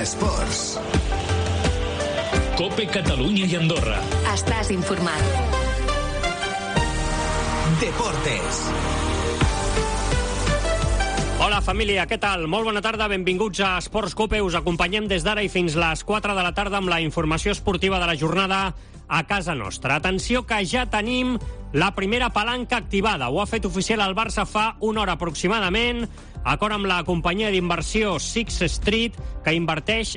Esports. COPE Catalunya i Andorra. Estàs informat. Deportes. Hola família, què tal? Molt bona tarda, benvinguts a Esports COPE. Us acompanyem des d'ara i fins les 4 de la tarda amb la informació esportiva de la jornada a casa nostra. Atenció que ja tenim la primera palanca activada. Ho ha fet oficial el Barça fa una hora aproximadament, acord amb la companyia d'inversió Sixth Street, que inverteix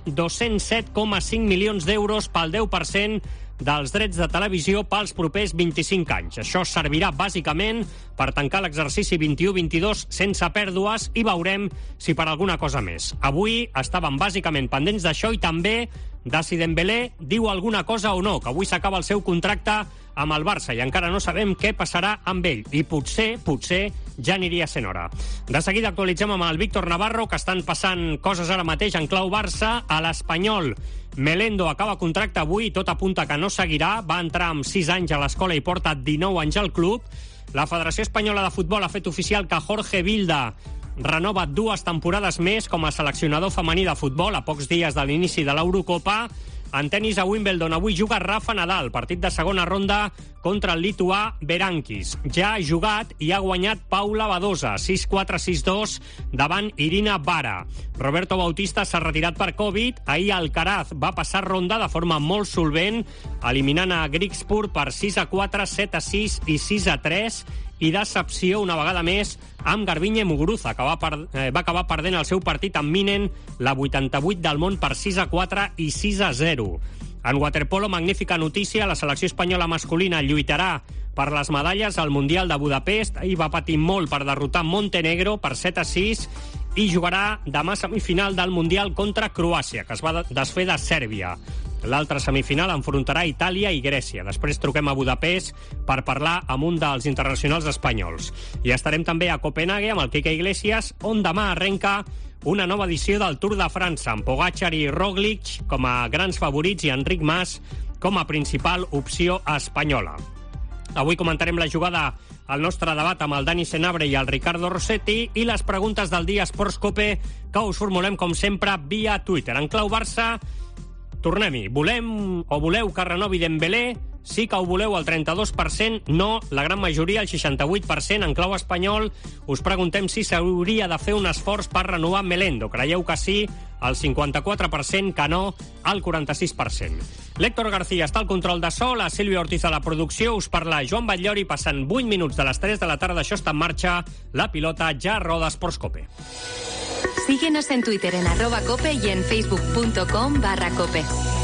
207,5 milions d'euros pel 10% dels drets de televisió pels propers 25 anys. Això servirà bàsicament per tancar l'exercici 21-22 sense pèrdues i veurem si per alguna cosa més. Avui estàvem bàsicament pendents d'això i també de si Dembélé diu alguna cosa o no, que avui s'acaba el seu contracte amb el Barça i encara no sabem què passarà amb ell. I potser ja aniria sent hora. De seguida actualitzem amb el Víctor Navarro, que estan passant coses ara mateix en clau Barça. A l'Espanyol, Melendo acaba contracte avui, tot apunta que no seguirà. Va entrar amb 6 anys a l'escola i porta 19 anys al club. La Federació Espanyola de Futbol ha fet oficial que Jorge Vilda renova 2 temporades més com a seleccionador femení de futbol a pocs dies de l'inici de l'Eurocopa. En tenis a Wimbledon avui juga Rafa Nadal, partit de segona ronda contra el lituà Berankis. Ja ha jugat i ha guanyat Paula Badosa, 6-4, 6-2, davant Irina Bara. Roberto Bautista s'ha retirat per Covid. Ahir Alcaraz va passar ronda de forma molt solvent, eliminant a Grigspur per 6-4, 7-6 i 6-3. I decepció una vegada més amb Garbiñe Muguruza, que va acabar perdent el seu partit amb Minen, la 88 del món, per 6-4 i 6-0. En waterpolo, magnífica notícia, la selecció espanyola masculina lluitarà per les medalles al Mundial de Budapest. Ahir va patir molt per derrotar Montenegro per 7-6 i jugarà demà semifinal del Mundial contra Croàcia, que es va desfer de Sèrbia. L'altra semifinal enfrontarà Itàlia i Grècia. Després truquem a Budapest per parlar amb un dels internacionals espanyols. I estarem també a Copenhague amb el Quique Iglesias, on demà arrenca una nova edició del Tour de França, amb Pogačar i Roglic com a grans favorits i Enric Mas com a principal opció espanyola. Avui comentarem la jugada al nostre debat amb el Dani Senabre i el Ricardo Rossetti i les preguntes del dia Esports COPE que us formulem, com sempre, via Twitter. En clau Barça, tornem-hi. Volem o voleu que renovi Dembélé? Sí que ho voleu, el 32%, no, la gran majoria, el 68%. En clau espanyol, us preguntem si s'hauria de fer un esforç per renovar Melendo. Creieu que sí, el 54%, que no, el 46%. L'Héctor García està al control de so, la Sílvia Ortiz a la producció, us parla Joan Batllori, passant 8 minuts de les 3 de la tarda, això està en marxa, la pilota ja roda Esports COPE. Síguenos en Twitter en @cope y en facebook.com/cope.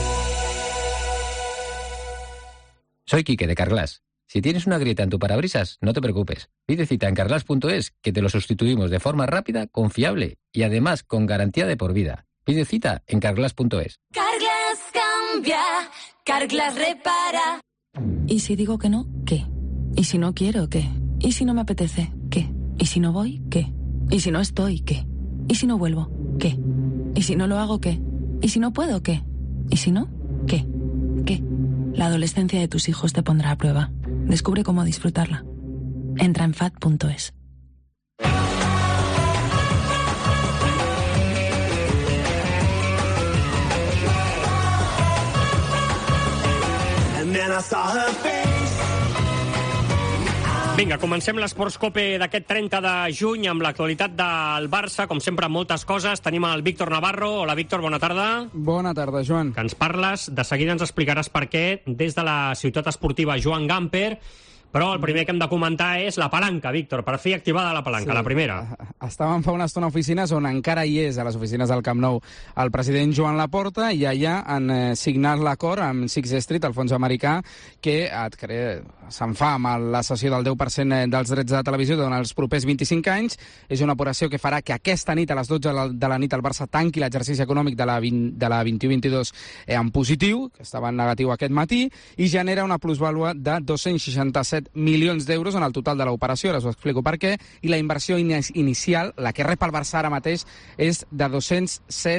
Soy Quique de Carglass. Si tienes una grieta en tu parabrisas, no te preocupes. Pide cita en carglass.es, que te lo sustituimos de forma rápida, confiable y además con garantía de por vida. Pide cita en carglass.es. Carglass cambia, Carglass repara. ¿Y si digo que no? ¿Qué? ¿Y si no quiero? ¿Qué? ¿Y si no me apetece? ¿Qué? ¿Y si no voy? ¿Qué? ¿Y si no estoy? ¿Qué? ¿Y si no vuelvo? ¿Qué? ¿Y si no lo hago? ¿Qué? ¿Y si no puedo? ¿Qué? ¿Y si no? ¿Qué? ¿Qué? La adolescencia de tus hijos te pondrá a prueba. Descubre cómo disfrutarla. Entra en FAD.es. Vinga, comencem l'Esports COPE d'aquest 30 de juny amb l'actualitat del Barça. Com sempre, moltes coses. Tenim el Víctor Navarro. Hola, Víctor, bona tarda. Bona tarda, Joan. Que ens parles. De seguida ens explicaràs per què des de la ciutat esportiva Joan Gamper. Però el primer que hem de comentar és la palanca, Víctor. Per fi activada la palanca, sí, la primera. Estàvem fa una estona a oficines on encara hi és, a les oficines del Camp Nou, el president Joan Laporta, i allà han signat l'acord amb Sixth Street, el fons americà, que se'n fa amb la cessió del 10% dels drets de televisió durant els propers 25 anys. És una operació que farà que aquesta nit, a les 12 de la nit, el Barça tanqui l'exercici econòmic de la 21-22 en positiu, que estava en negatiu aquest matí, i genera una plusvàlua de 267 milions d'euros en el total de l'operació. Ara us ho explico per què. I la inversió inicial, la que rep el Barça ara mateix, és de 207,5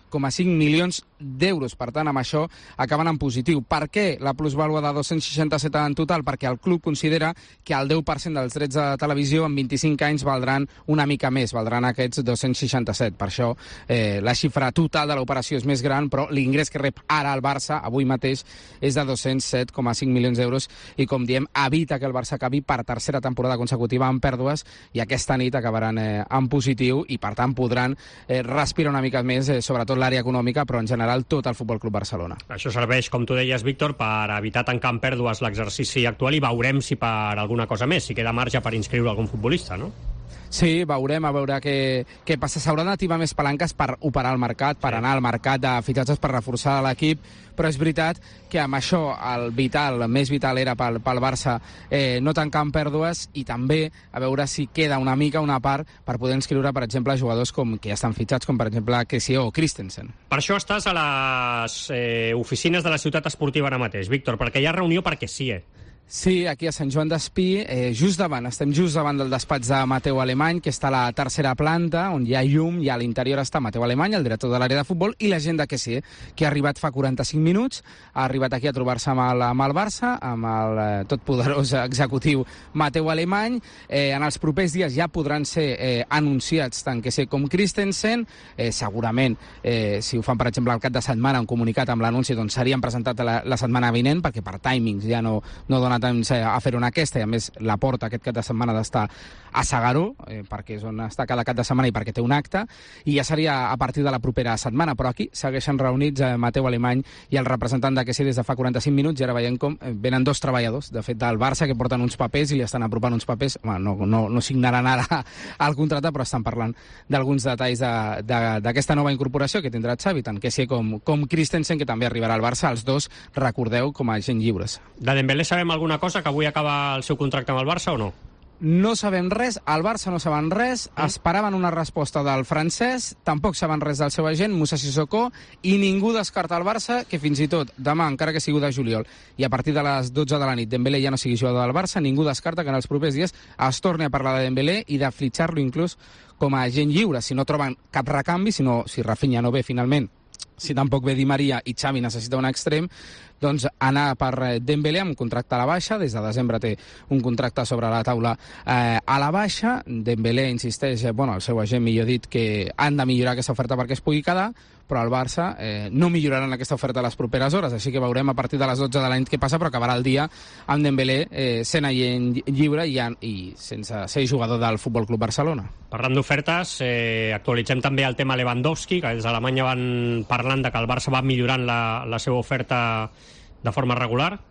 17,5 milions d'euros. Per tant, amb això acaben en positiu. Per què la plusvàlua de 267 en total? Perquè el club considera que el 10% dels drets de televisió en 25 anys valdran una mica més, valdran aquests 267. Per això la xifra total de l'operació és més gran, però l'ingrés que rep ara el Barça, avui mateix, és de 207,5 milions d'euros i, com diem, evita que el Barça acabi per tercera temporada consecutiva amb pèrdues i aquesta nit acabaran en positiu i, per tant, podran respirar una mica més, sobretot l'àrea econòmica, però en general tot el Futbol Club Barcelona. Això serveix, com tu deies, Víctor, per evitar tancar en pèrdues l'exercici actual i veurem si per alguna cosa més, si queda marge per inscriure algun futbolista, no? Sí, veurem, a veure què passa. S'hauran d'activar més palanques per operar el mercat, per anar al mercat de fitxatges per reforçar l'equip, però és veritat que amb això el més vital era pel Barça no tancar en pèrdues i també a veure si queda una mica una part per poder inscriure, per exemple, jugadors que ja estan fitxats, com per exemple Kessie o Christensen. Per això estàs a les oficines de la ciutat esportiva ara mateix, Víctor, perquè hi ha reunió per Kessie. Sí, aquí a Sant Joan d'Espí, estem just davant del despatx de Mateu Alemany, que està a la tercera planta, on hi ha llum, i a l'interior està Mateu Alemany, el director de l'àrea de futbol, i la gent de Kessie, que ha arribat fa 45 minuts, ha arribat aquí a trobar-se amb el Barça, amb el totpoderós executiu Mateu Alemany. En els propers dies ja podran ser anunciats tant Kessie com Christensen. Segurament, si ho fan, per exemple, al cap de setmana, un comunicat amb l'anunci, doncs serien presentats la setmana vinent, perquè per timings ja no dona temps a fer una aquesta, i a més la porta aquest cap de setmana d'estar a S'Agaró, perquè és on està cada cap de setmana i perquè té un acte, i ja seria a partir de la propera setmana, però aquí segueixen reunits Mateu Alemany i el representant de Kessie des de fa 45 minuts, i ara veiem com venen dos treballadors, de fet, del Barça, que porten uns papers i li estan apropant uns papers. No signaran ara el contracte, però estan parlant d'alguns detalls d'aquesta nova incorporació que tindrà Xavi, tant Kessie com Christensen, que també arribarà al Barça, els dos, recordeu, com a agents lliures. De Dembélé sabem alguna cosa, que avui acaba el seu contracte amb el Barça o no? No sabem res, al Barça no saben res, esperaven una resposta del francès, tampoc saben res del seu agent, Moussa Sissoko, i ningú descarta al Barça que fins i tot demà, encara que sigui de juliol, i a partir de les 12 de la nit Dembélé ja no sigui jugador del Barça, ningú descarta que en els propers dies es torni a parlar de Dembélé i de fitxar-lo inclús com a agent lliure, si no troben cap recanvi, si Rafinha no ve finalment, si tampoc ve Di Maria i Xavi necessita un extrem, doncs anar per Dembélé amb contracte a la baixa. Des de desembre té un contracte sobre la taula a la baixa. Dembélé insisteix, el seu agent, millor dit, que han de millorar aquesta oferta perquè es pugui quedar, però el Barça no milloraran aquesta oferta a les properes hores, així que veurem a partir de les 12 de la nit què passa, però acabarà el dia amb Dembélé sent agent lliure i sense ser jugador del Futbol Club Barcelona. Parlant d'ofertes, actualitzem també el tema Lewandowski, que des d'Alemanya van parlant de que el Barça va millorant la seva oferta de forma regular.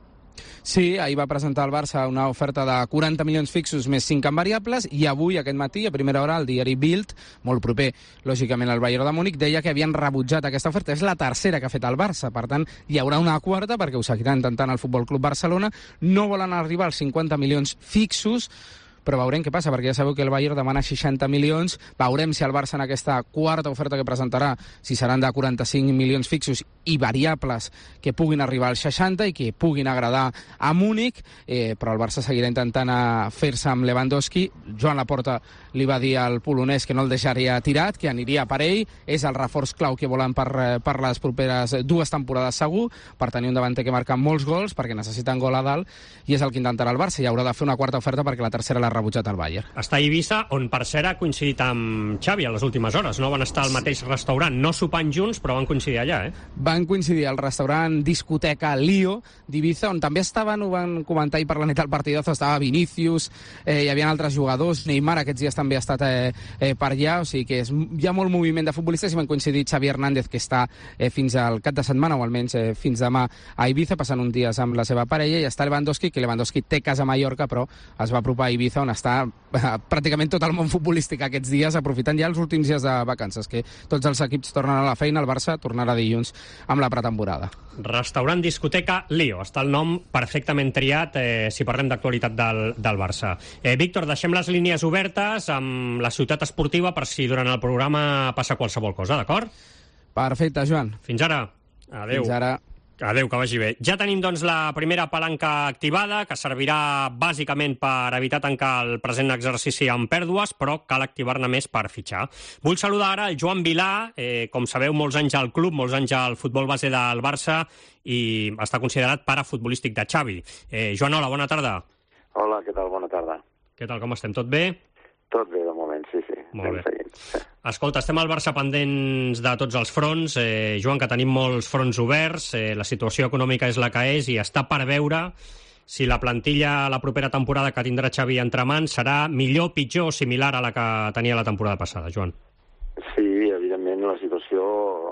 Sí, ahir va presentar el Barça una oferta de 40 milions fixos més 5 en variables, i avui, aquest matí, a primera hora, el diari Bild, molt proper, lògicament, al Bayern de Múnich, deia que havien rebutjat aquesta oferta. És la tercera que ha fet el Barça, per tant, hi haurà una quarta, perquè ho seguirà intentant el Futbol Club Barcelona. No volen arribar als 50 milions fixos, però veurem què passa, perquè ja sabeu que el Bayern demana 60 milions. Veurem si el Barça en aquesta quarta oferta que presentarà, si seran de 45 milions fixos i variables que puguin arribar als 60 i que puguin agradar a Múnich, però el Barça seguirà intentant fer-se amb Lewandowski. Joan Laporta li va dir al polonès que no el deixaria tirat, que aniria per ell. És el reforç clau que volen per les properes 2 temporades segur, per tenir un davanter que marca molts gols, perquè necessiten gol a dalt, i és el que intentarà el Barça, i haurà de fer una quarta oferta perquè la tercera l'ha rebutjat el Bayern. Està a Eivissa, on per cert ha coincidit amb Xavi a les últimes hores, no? Van estar al mateix restaurant, no sopant junts, però van coincidir allà, Van coincidir al restaurant discoteca Lío d'Eivissa, on també estaven, ho van comentar ahir per la nit al partidazo, estava Vinícius, hi havia altres jugadors, Neymar aquests dies també ha estat per allà, o sigui que hi ha molt moviment de futbolistes, i van coincidir Xavi Hernández, que està fins al cap de setmana, o almenys fins demà a Eivissa, passant uns dies amb la seva parella, i està Lewandowski, que Lewandowski té casa a Mallorca, però es va apropar a Eivissa, on està pràcticament tot el món futbolístic aquests dies, aprofitant ja els últims dies de vacances, que tots els equips tornen a la feina, el Barça tornarà dilluns amb la pretemporada. Restaurant discoteca Lío, està el nom perfectament triat si parlem d'actualitat del Barça. Víctor, deixem les línies obertes amb la ciutat esportiva per si durant el programa passa qualsevol cosa, d'acord? Perfecte, Joan. Fins ara. Adéu. Fins ara. Adéu, que vagi bé. Ja tenim, doncs, la primera palanca activada, que servirà bàsicament per evitar tancar el present exercici amb pèrdues, però cal activar-ne més per fitxar. Vull saludar ara el Joan Vilà, com sabeu, molts anys al club, molts anys al futbol base del Barça, i està considerat pare futbolístic de Xavi. Joan, hola, bona tarda. Hola, què tal? Bona tarda. Què tal, com estem? Tot bé? Tot bé, de moment, sí. Molt bé. Escolta, estem al Barça pendents de tots els fronts. Joan, que tenim molts fronts oberts, la situació econòmica és la que és i està per veure si la plantilla la propera temporada que tindrà Xavi entre mans serà millor, pitjor o similar a la que tenia la temporada passada, Joan. Sí, evidentment la situació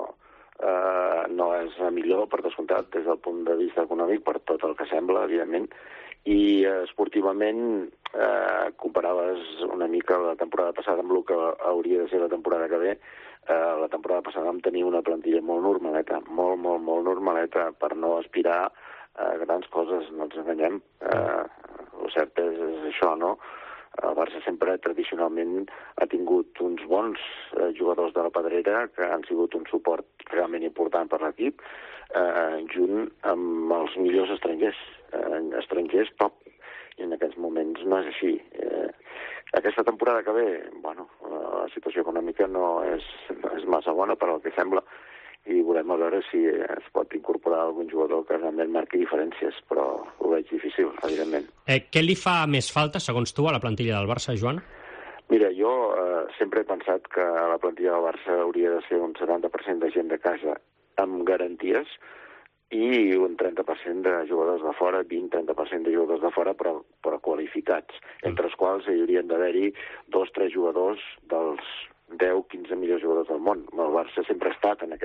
no és la millor, per descomptat, des del punt de vista econòmic, per tot el que sembla, evidentment, i esportivament comparaves una mica la temporada passada amb el que hauria de ser la temporada que ve. La temporada passada vam tenir una plantilla molt normaleta, molt normaleta, per no aspirar a grans coses, no ens enganyem. El cert és això, no? El Barça sempre tradicionalment ha tingut uns bons jugadors de la pedrera que han sigut un suport realment important per l'equip, junt amb els millors estrangers top, i en aquests moments no és així. Aquesta temporada que ve, la situació econòmica no és massa bona per al que sembla, i volem veure si es pot incorporar algun jugador que realment marqui diferències, però ho veig difícil, evidentment. Què li fa més falta, segons tu, a la plantilla del Barça, Joan? Mira, jo sempre he pensat que la plantilla del Barça hauria de ser un 70% de gent de casa amb garanties i un 30% de jugadors de fora, 20-30% de jugadors de fora, però qualificats, entre els quals hi haurien d'haver-hi 2-3 jugadors dels 10-15 millors jugadors del món. El Barça sempre ha estat en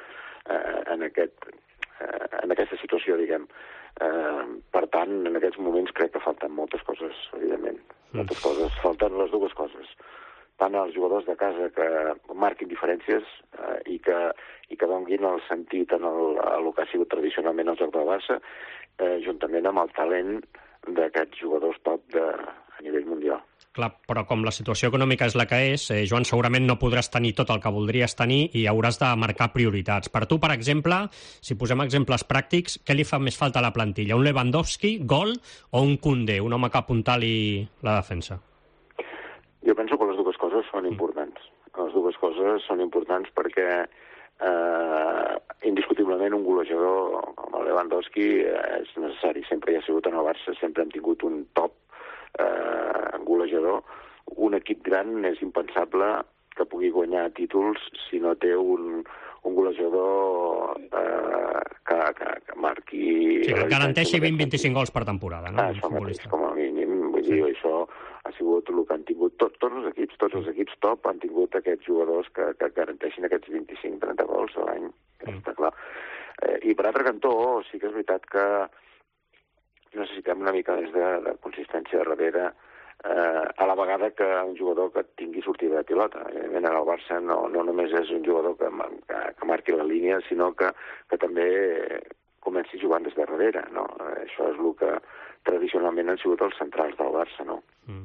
aquesta situació, diguem. Per tant, en aquests moments crec que falten moltes coses, evidentment. Moltes coses. Falten les dues coses. Tant els jugadors de casa que marquin diferències i que donguin el sentit en el que ha sigut tradicionalment el joc del Barça, juntament amb el talent d'aquests jugadors top a nivell mundial. Clar, però com la situació econòmica és la que és, Joan, segurament no podràs tenir tot el que voldries tenir i hauràs de marcar prioritats. Per tu, per exemple, si posem exemples pràctics, què li fa més falta a la plantilla? Un Lewandowski, gol, o un Koundé, un home que apuntali la defensa? Jo penso que les dues coses són importants. Les dues coses són importants perquè indiscutiblement un golejador com el Lewandowski és necessari. Sempre hi ha sigut en el Barça, sempre hem tingut un top golejador. Un equip gran és impensable que pugui guanyar títols si no té un golejador que marqui... Sí, que garanteixi 20-25 gols per temporada, no? Això mateix, com a mínim. Vull dir, això ha sigut el que han tingut tots els equips top han tingut aquests jugadors que garanteixin aquests 25-30 gols a l'any, està clar. I per altre cantó, sí que és veritat que necessitem una mica més de consistència darrere, a la vegada que un jugador que tingui sortida de pilota. Evidentment, el Barça no només és un jugador que marqui la línia, sinó que també comenci jugant des de darrere, no? Això és el que tradicionalment han sigut els centrals del Barça, no?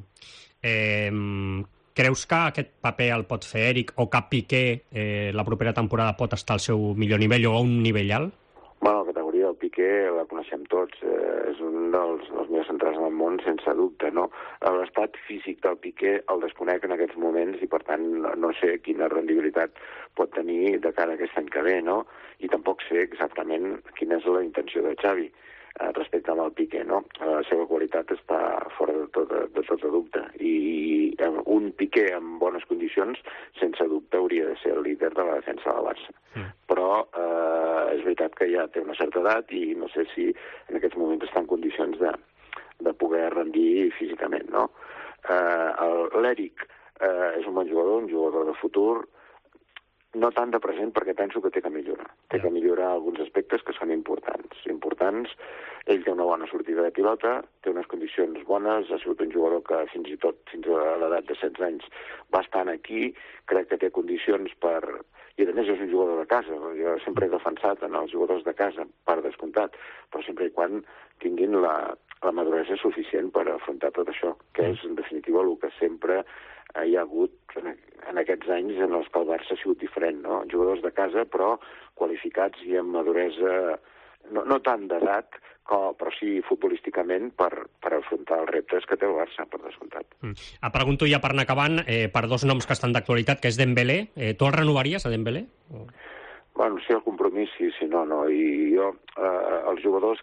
Creus que aquest paper el pot fer Eric o que Piqué la propera temporada pot estar al seu millor nivell o a un nivell alt? Bueno, la categoria del Piqué la coneixem tots, és un dels millors centrals del món, sense dubte, no? L'estat físic del Piqué el desconec en aquests moments i, per tant, no sé quina rendibilitat pot tenir de cara a aquest any que ve, no? I tampoc sé exactament quina és la intenció de Xavi respecte al Piqué, no? La seva qualitat està fora de tot dubte. I un Piqué en bones condicions, sense dubte, hauria de ser el líder de la defensa del Barça. Però és veritat que ja té una certa edat i no sé si en aquests moments està en condicions de poder rendir físicament, no? L'Eric és un bon jugador, un jugador de futur, no tant de present perquè penso que té que millorar. Té que millorar alguns aspectes que són importants. Ell té una bona sortida de pilota, té unes condicions bones, ha sigut un jugador que fins i tot fins a l'edat de 16 anys va estar aquí, crec que té condicions per... I a més és un jugador de casa, jo sempre he defensat en els jugadors de casa, per descomptat, però sempre i quan tinguin la maduresa suficient per afrontar tot això, que és en definitiva el que sempre hi ha hagut en aquests anys en els que el Barça ha sigut diferent, no? Jugadors de casa, però qualificats i amb maduresa no tant d'edat, però sí futbolísticament per afrontar els reptes que té el Barça, per descomptat. Pregunto ja per anar acabant, per dos noms que estan d'actualitat, que és Dembélé. Tu el renovaries, a Dembélé? Bueno, sí, el compromís, sí, no. I jo, els jugadors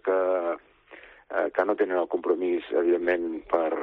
que no tenen el compromís, evidentment,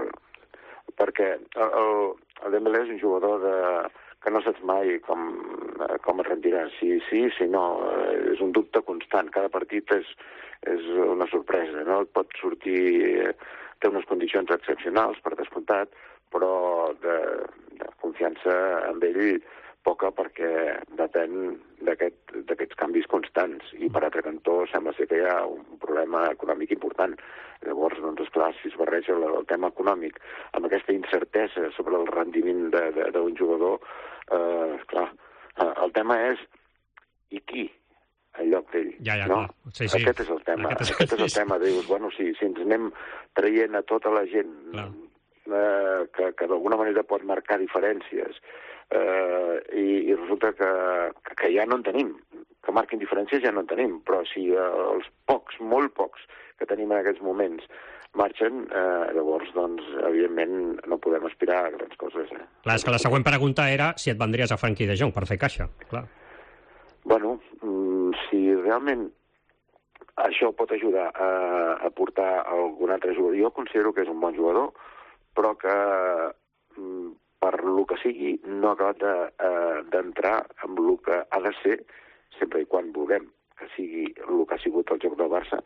perquè el Dembélé és un jugador que no saps mai com es rendirà. Sí, no. És un dubte constant. Cada partit és una sorpresa, no? Et pot sortir... Té unes condicions excepcionals, per descomptat, però de confiança en ell poca, perquè depèn d'aquests canvis constants. I per altre cantó sembla ser que hi ha un problema econòmic important. Llavors, doncs, esclar, si es barreja el tema econòmic amb aquesta incertesa sobre el rendiment d'un jugador, clar, el tema és i qui en lloc d'ell. Ja, no? Sí. Aquest és el tema. Aquest és el tema. Dius, bueno, si ens anem traient a tota la gent que d'alguna manera pot marcar diferències, i resulta que ja no en tenim, que marquin diferències ja no en tenim, però si els pocs, molt pocs, que tenim en aquests moments marxen, llavors, doncs, evidentment, no podem aspirar a grans coses. Clar, és que la següent pregunta era si et vendries a Frenkie de Jong per fer caixa, clar. Bueno, si realment això pot ajudar a portar algun altre jugador, jo considero que és un bon jugador, però que per lo que sigui no ha acabat d'entrar amb el que ha de ser, sempre i quan vulguem que sigui el que ha sigut el joc del Barça.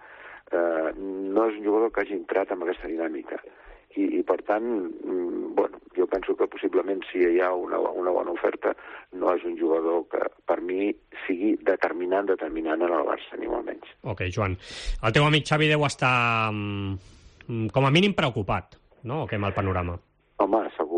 No és un jugador que hagi entrat en aquesta dinàmica. I per tant, bueno, jo penso que possiblement si hi ha una bona oferta, no és un jugador que per mi sigui determinant en el Barça, ni molt menys. Ok, Joan. El teu amic Xavi deu estar com a mínim preocupat, no? O què amb el panorama? Home, segur.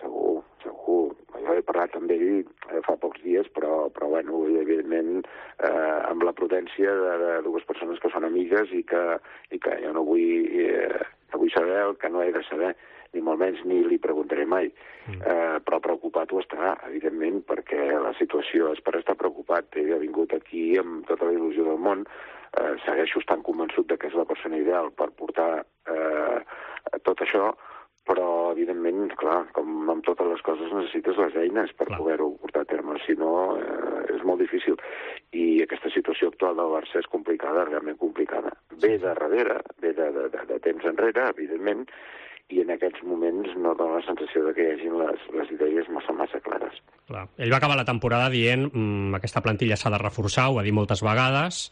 Jo he parlat amb ell fa pocs dies, però bueno, evidentment, amb la prudència de dues persones que són amigues i que jo no vull saber el que no he de saber, ni molt menys ni li preguntaré mai. Però preocupat ho està, evidentment, perquè la situació és per estar preocupat. Ell ha vingut aquí amb tota la il·lusió del món, segueixo estant convençut que és la persona ideal per portar tot això, però, evidentment, clar, com amb totes les coses necessites les eines per poder-ho portar a terme, si no és molt difícil. I aquesta situació actual del Barça és complicada, realment complicada. Ve de darrere, ve de temps enrere, evidentment, i en aquests moments no dona la sensació que hi hagin les idees massa clares. Clar. Ell va acabar la temporada dient aquesta plantilla s'ha de reforçar, ho ha dit moltes vegades.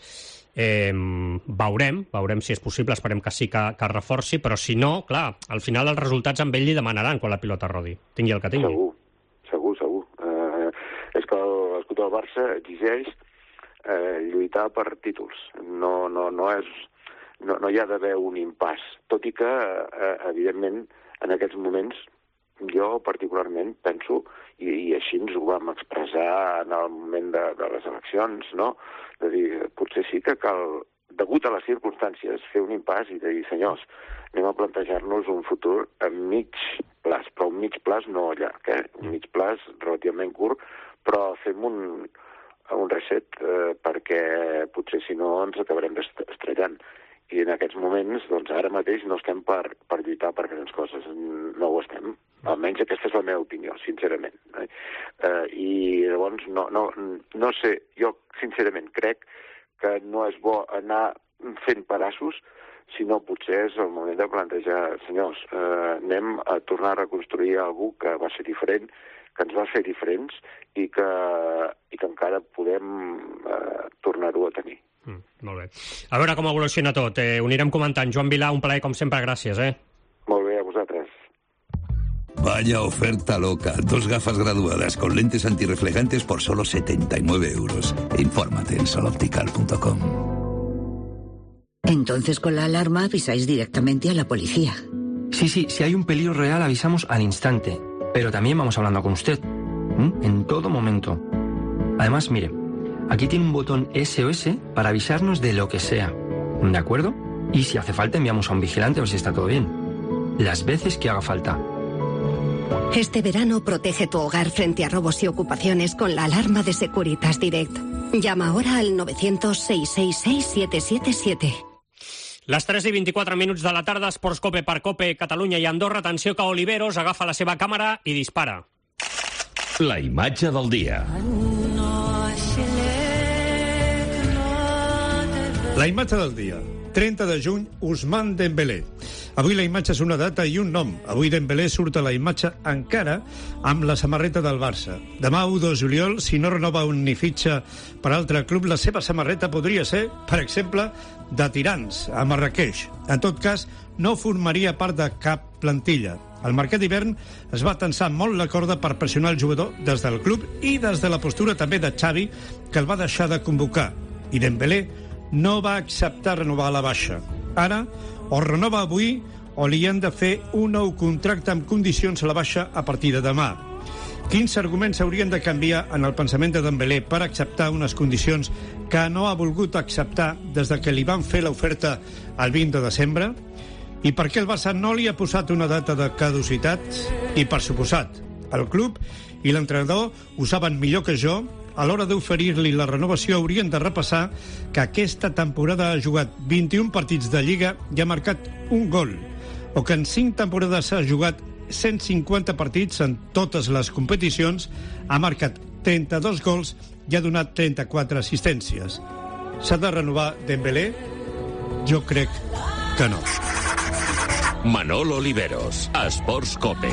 Veurem si és possible, esperem que sí que reforci, però si no, clar, al final els resultats amb ell li demanaran quan la pilota rodi, tingui el que tingui. Segur. És que l'escut del Barça exigeix lluitar per títols. No hi ha d'haver un impàs, tot i que, evidentment, en aquests moments, jo particularment penso, i així ens ho vam expressar en el moment de les eleccions, no? De dir, potser sí que cal, degut a les circumstàncies, fer un impàs i de dir, senyors, anem a plantejar-nos un futur a mig plaç, però un mig plaç no llarg, un mig plaç relativament curt, però fem un reset perquè potser si no ens acabarem estrellant. I en aquests moments, doncs ara mateix no estem per lluitar per grans coses, no ho estem. Almenys aquesta és la meva opinió, sincerament. I llavors, no sé, jo sincerament crec que no és bo anar fent pedaços, sinó potser és el moment de plantejar, senyors, anem a tornar a reconstruir algú que va ser diferent, que ens va fer diferents i que encara podem tornar-ho a tenir. Molt bé. A veure com evoluciona tot. Ho anirem comentant. Joan Vilà, un plaer com sempre, gràcies. Molt bé, a vosaltres. Vaya oferta loca. 2 gafas graduadas con lentes antirreflejantes por solo 79 euros. Infórmate en soloptical.com. Entonces con la alarma avisáis directamente a la policía. Sí, si hay un peligro real avisamos al instante. Pero también vamos hablando con usted. En todo momento. Además, mire, aquí tiene un botón SOS para avisarnos de lo que sea. ¿De acuerdo? Y si hace falta enviamos a un vigilante a ver si está todo bien. Las veces que haga falta. Este verano protege tu hogar frente a robos y ocupaciones con la alarma de Securitas Direct. Llama ahora al 900-666-777. Les 3:24 de la tarda, Esports Cope per Cope, Catalunya i Andorra. Atenció que Oliveros agafa la seva càmera i dispara. La imatge del dia. La imatge del dia. 30 de juny, Ousmane Dembélé. Avui la imatge és una data i un nom. Avui Dembélé surt a la imatge encara amb la samarreta del Barça. Demà, 1 de juliol, si no renova un ni fitxa per altre club, la seva samarreta podria ser, per exemple, de Tirans, a Marrakeix. En tot cas, no formaria part de cap plantilla. Al mercat d'hivern es va tensar molt la corda per pressionar el jugador des del club i des de la postura també de Xavi, que el va deixar de convocar. I Dembélé no va acceptar renovar la baixa. Ara, o renova avui o li han de fer un nou contracte amb condicions a la baixa a partir de demà. Quins arguments haurien de canviar en el pensament de Dembélé per acceptar unes condicions que no ha volgut acceptar des de que li van fer l'oferta el 20 de desembre? I per què el Barça no li ha posat una data de caducitat? I, per suposat, el club i l'entrenador ho saben millor que jo. A l'hora d'oferir-li la renovació haurien de repassar que aquesta temporada ha jugat 21 partits de Lliga i ha marcat un gol, o que en 5 temporades ha jugat 150 partits en totes les competicions, ha marcat 32 gols i ha donat 34 assistències. S'ha de renovar Dembélé? Jo crec que no. Manol Oliveros, Esports Cope.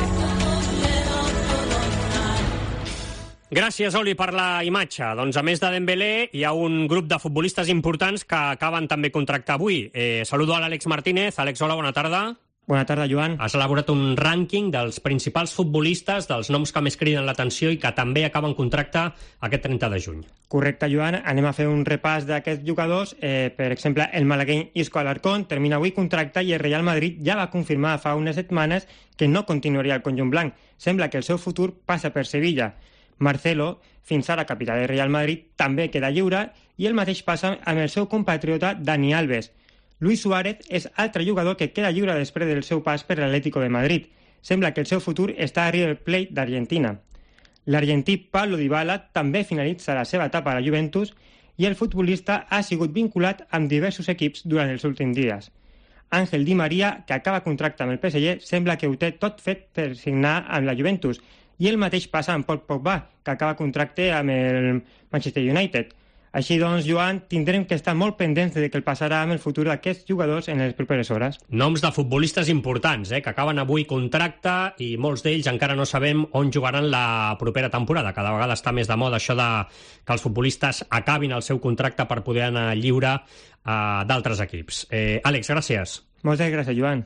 Gràcies, Oli, per la imatge. Doncs a més de Dembélé, hi ha un grup de futbolistes importants que acaben també contractar avui. Saludo a l'Àlex Martínez. Àlex, hola, bona tarda. Bona tarda, Joan. Has elaborat un rànquing dels principals futbolistes, dels noms que més criden l'atenció i que també acaben contracte aquest 30 de juny. Correcte, Joan. Anem a fer un repàs d'aquests jugadors. Per exemple, el malagueny Isco Alarcón termina avui contracte i el Real Madrid ja va confirmar fa unes setmanes que no continuaria al conjunt blanc. Sembla que el seu futur passa per Sevilla. Marcelo, fins ara capità del Real Madrid, també queda lliure i el mateix passa amb el seu compatriota Dani Alves. Luis Suárez és altre jugador que queda lliure després del seu pas per l'Atlético de Madrid. Sembla que el seu futur està a River Plate d'Argentina. L'argentí Pablo Dybala també finalitza la seva etapa a la Juventus i el futbolista ha sigut vinculat amb diversos equips durant els últims dies. Ángel Di María, que acaba contracte amb el PSG, sembla que ho té tot fet per signar amb la Juventus. I el mateix passa amb Paul Pogba, que acaba contracte amb el Manchester United. Així doncs, Joan, tindrem que estar molt pendents de què el passarà amb el futur d'aquests jugadors en les properes hores. Noms de futbolistes importants, que acaben avui contracte i molts d'ells encara no sabem on jugaran la propera temporada. Cada vegada està més de moda això de que els futbolistes acabin el seu contracte per poder anar lliure d'altres equips. Àlex, gràcies. Moltes gràcies, Joan.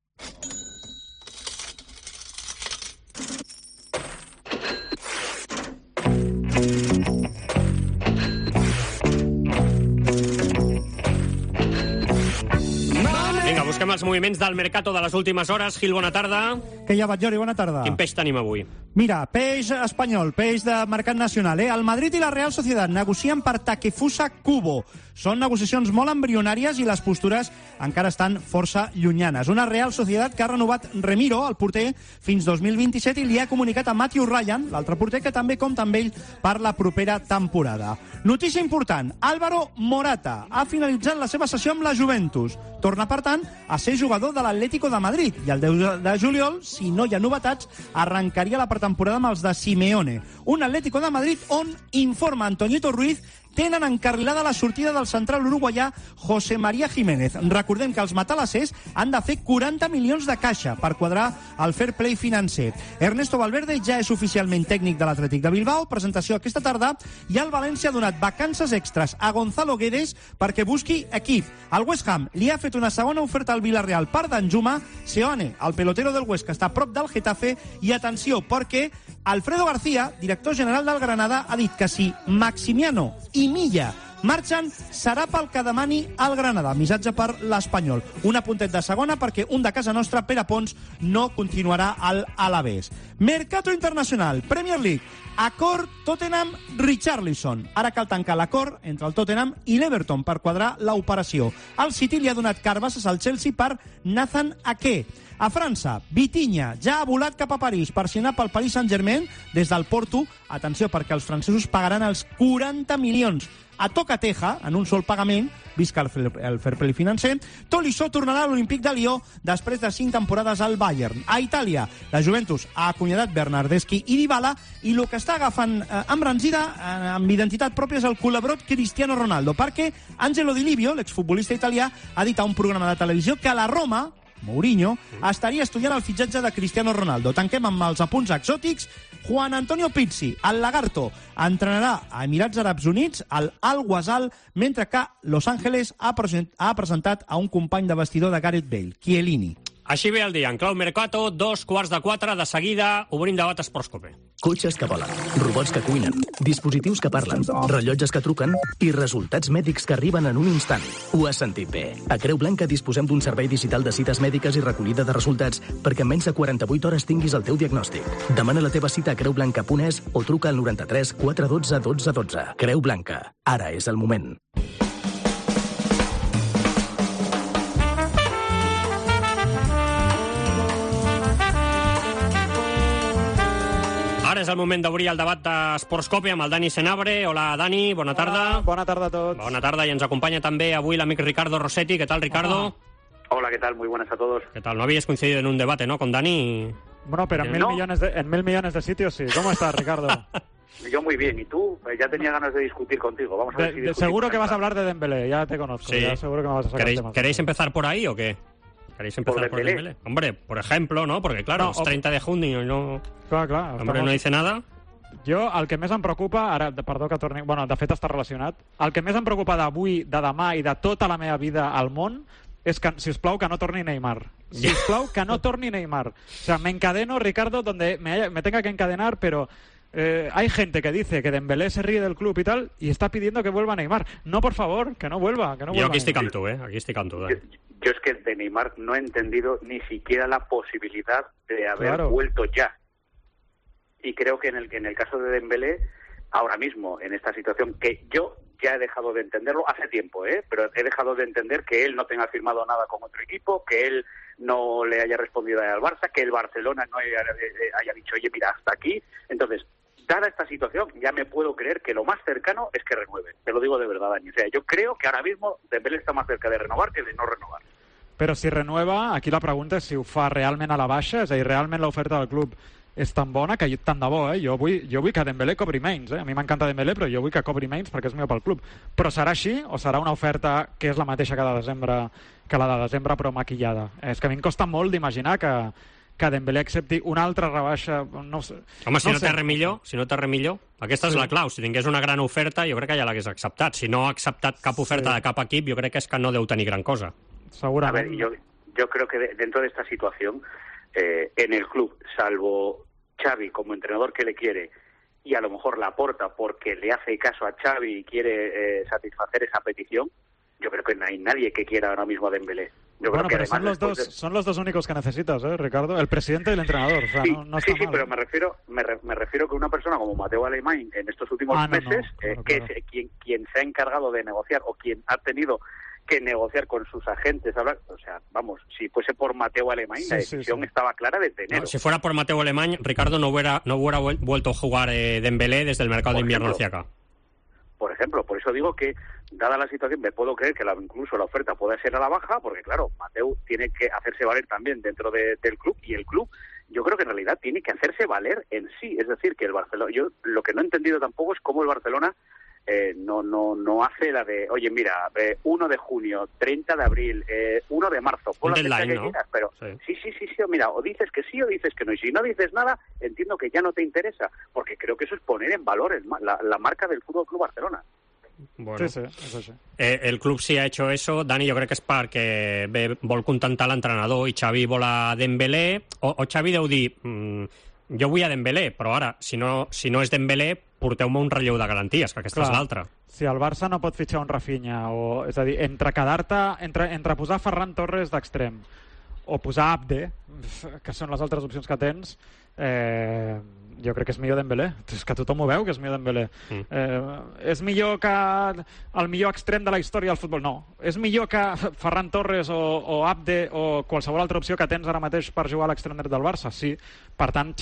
Busquem els moviments del mercato de les últimes hores. Gil, bona tarda. Que ja vaig, Jordi, bona tarda. Quin peix tenim avui? Mira, peix espanyol, peix de mercat nacional. El Madrid i la Real Sociedad negocien per Takefusa Kubo. Són negociacions molt embrionàries i les postures encara estan força llunyanes. Una Real Sociedad que ha renovat Remiro, el porter, fins 2027 i li ha comunicat a Matthew Ryan, l'altre porter, que també compta amb ell per la propera temporada. Notícia important, Álvaro Morata ha finalitzat la seva sessió amb la Juventus. Torna, per tant, a ser jugador de l'Atlético de Madrid i el 10 de juliol, si no hi ha novetats, arrencaria la pretemporada amb els de Simeone. Un Atlético de Madrid on, informa Antoñito Ruiz, tenen encarrilada la sortida del central uruguaià José María Jiménez. Recordem que els matalassers han de fer 40 milions de caixa per quadrar el fair play financer. Ernesto Valverde ja és oficialment tècnic de l'Atlètic de Bilbao, presentació aquesta tarda, i el València ha donat vacances extres a Gonzalo Guedes perquè busqui equip. El West Ham li ha fet una segona oferta al Villarreal per Danjuma. Seoane, el pelotero del Huesca, està a prop del Getafe, i atenció, perquè Alfredo García, director general del Granada, ha dit que si Maximiano i Milla marxen, serà pel que demani el Granada. Missatge per l'Espanyol. Un apuntet de segona perquè un de casa nostra, Pere Pons, no continuarà al Alavés. Mercato internacional, Premier League. Acord Tottenham-Richarlison. Ara cal tancar l'acord entre el Tottenham i l'Everton per quadrar l'operació. El City li ha donat carbasses al Chelsea per Nathan Ake. A França, Vitinha ja ha volat cap a París per signar pel Paris Saint-Germain des del Porto. Atenció, perquè els francesos pagaran els 40 milions a toca-teja, en un sol pagament, visca el fair play financer. Tolisso tornarà a l'Olímpic de Lió després de 5 temporades al Bayern. A Itàlia, la Juventus ha acomiadat Bernardeschi i Dybala, i el que està agafant embranzida amb identitat pròpia és el col·laborat Cristiano Ronaldo, perquè Angelo Di Livio, l'exfutbolista italià, ha dit a un programa de televisió que la Roma, Mourinho, estaria estudiant el fitxatge de Cristiano Ronaldo. Tanquem amb els apunts exòtics. Juan Antonio Pizzi, el Lagarto, entrenarà a Emirats Àrabs Units, al Al-Wazal, mentre que Los Angeles ha presentat a un company de vestidor de Gareth Bale, Chiellini. Així ve el dia. En clau Mercato, 3:45, de seguida, obrim debat a Esports Cope. Cotxes que volen, robots que cuinen, dispositius que parlen, rellotges que truquen i resultats mèdics que arriben en un instant. Ho has sentit bé. A Creu Blanca disposem d'un servei digital de cites mèdiques i recollida de resultats perquè en menys de 48 hores tinguis el teu diagnòstic. Demana la teva cita a creublanca.es o truca al 93 412 12 12. Creu Blanca. Ara és el moment. Ara és el moment d'obrir el debat d'Esports Cope amb el Dani Senabre. Hola, Dani, bona tarda. Bona tarda a tots. Bona tarda, i ens acompanya també avui l'amic Ricardo Rossetti. ¿Qué tal, Ricardo? Hola, ¿qué tal? Muy buenas a todos. ¿Qué tal? No habíais coincidido en un debate, ¿no?, con Dani. Bueno, pero en mil millones de sitios sí. ¿Cómo estás, Ricardo? Yo muy bien. ¿Y tú? Ya tenía ganas de discutir contigo. Vamos a ver si seguro que vas a hablar de Dembélé, ya te conozco. Sí. Ya seguro que me vas a sacar temas. ¿Queréis empezar por ahí o qué? ¿Queréis empezar por Dembélé? Hombre, por ejemplo, ¿no? Porque claro, es 30 de junio y no... Clar. Hombre, no dice nada... Jo, el que més em preocupa, ara, perdó que torni... Bueno, de fet està relacionat. El que més em preocupa d'avui, de demà i de tota la meva vida al món és que, sisplau, que no torni Neymar. Sisplau, que no torni Neymar. O sea, me encadeno, Ricardo, donde me tenga que encadenar, pero hay gente que dice que Dembélé se ríe del club y tal, y está pidiendo que vuelva Neymar. No, por favor, que no vuelva. Jo aquí estic amb tu, Aquí estic amb tu, Yo es que de Neymar no he entendido ni siquiera la posibilidad de haber vuelto ya. Y creo que en el caso de Dembélé, ahora mismo, en esta situación, que yo ya he dejado de entenderlo hace tiempo, pero he dejado de entender que él no tenga firmado nada con otro equipo, que él no le haya respondido al Barça, que el Barcelona no haya dicho, oye, mira, hasta aquí. Entonces, dada esta situación, ya me puedo creer que lo más cercano es que renueve. Te lo digo de verdad, Dani. O sea, yo creo que ahora mismo Dembélé está más cerca de renovar que de no renovar. Però si renueva, aquí la pregunta és si ho fa realment a la baixa, és a dir, realment l'oferta del club és tan bona que tant de bo, jo vull que Dembélé cobri menys, A mi m'encanta Dembélé, però jo vull que cobri menys perquè és millor pel club. Però serà així o serà una oferta que és la mateixa que la de desembre però maquillada? És que a mi em costa molt d'imaginar que Dembélé accepti una altra rebaixa. No sé. Home, si no té res millor, aquesta és la clau. Si tingués una gran oferta, jo crec que ja l'hagués acceptat. Si no ha acceptat cap oferta de cap equip, jo crec que és que no deu tenir gran cosa. Segurament. A ver, yo creo que dentro de esta situación, en el club, salvo Xavi como entrenador que le quiere y a lo mejor Laporta porque le hace caso a Xavi y quiere satisfacer esa petición, yo creo que no hay nadie que quiera ahora mismo a Dembélé. Yo creo que pero son los dos únicos que necesitas, Ricardo, el presidente y el entrenador. O sea, sí, no está mal. Pero me refiero que una persona como Mateu Alemany en estos últimos meses, que es quien se ha encargado de negociar o quien ha tenido que negociar con sus agentes, o sea, vamos, si fuese por Mateu Alemany, la decisión estaba clara desde enero. No, si fuera por Mateu Alemany, Ricardo no hubiera vuelto a jugar Dembélé desde el mercado de invierno hacia acá. Por ejemplo, por eso digo que, dada la situación, me puedo creer que incluso la oferta puede ser a la baja, porque claro, Mateu tiene que hacerse valer también dentro del club, y el club, yo creo que en realidad tiene que hacerse valer en sí. Es decir, que el Barcelona, yo lo que no he entendido tampoco es cómo el Barcelona no hace la de, oye, mira, 1 de junio, 30 de abril, 1 de marzo, pon la fecha que quieras, pero sí, mira, o dices que sí o dices que no, y si no dices nada, entiendo que ya no te interesa, porque creo que eso es poner en valor la marca del Fútbol Club Barcelona. Bueno, sí. El club sí ha hecho eso, Dani, jo crec que és perquè vol contentar l'entrenador i Xavi vol a Dembélé, o Xavi deu dir, jo vull a Dembélé, però ara, si no és Dembélé, porteu-me un relleu de garanties, que aquesta és l'altra. Si el Barça no pot fitxar un Rafinha, és a dir, entre posar Ferran Torres d'extrem o posar Abde, que són les altres opcions que tens, Jo crec que és millor Dembélé. És que tothom ho veu, que és millor Dembélé. És millor que el millor extrem de la història del futbol? No. És millor que Ferran Torres o Abde o qualsevol altra opció que tens ara mateix per jugar a l'extrem dret del Barça? Sí. Per tant,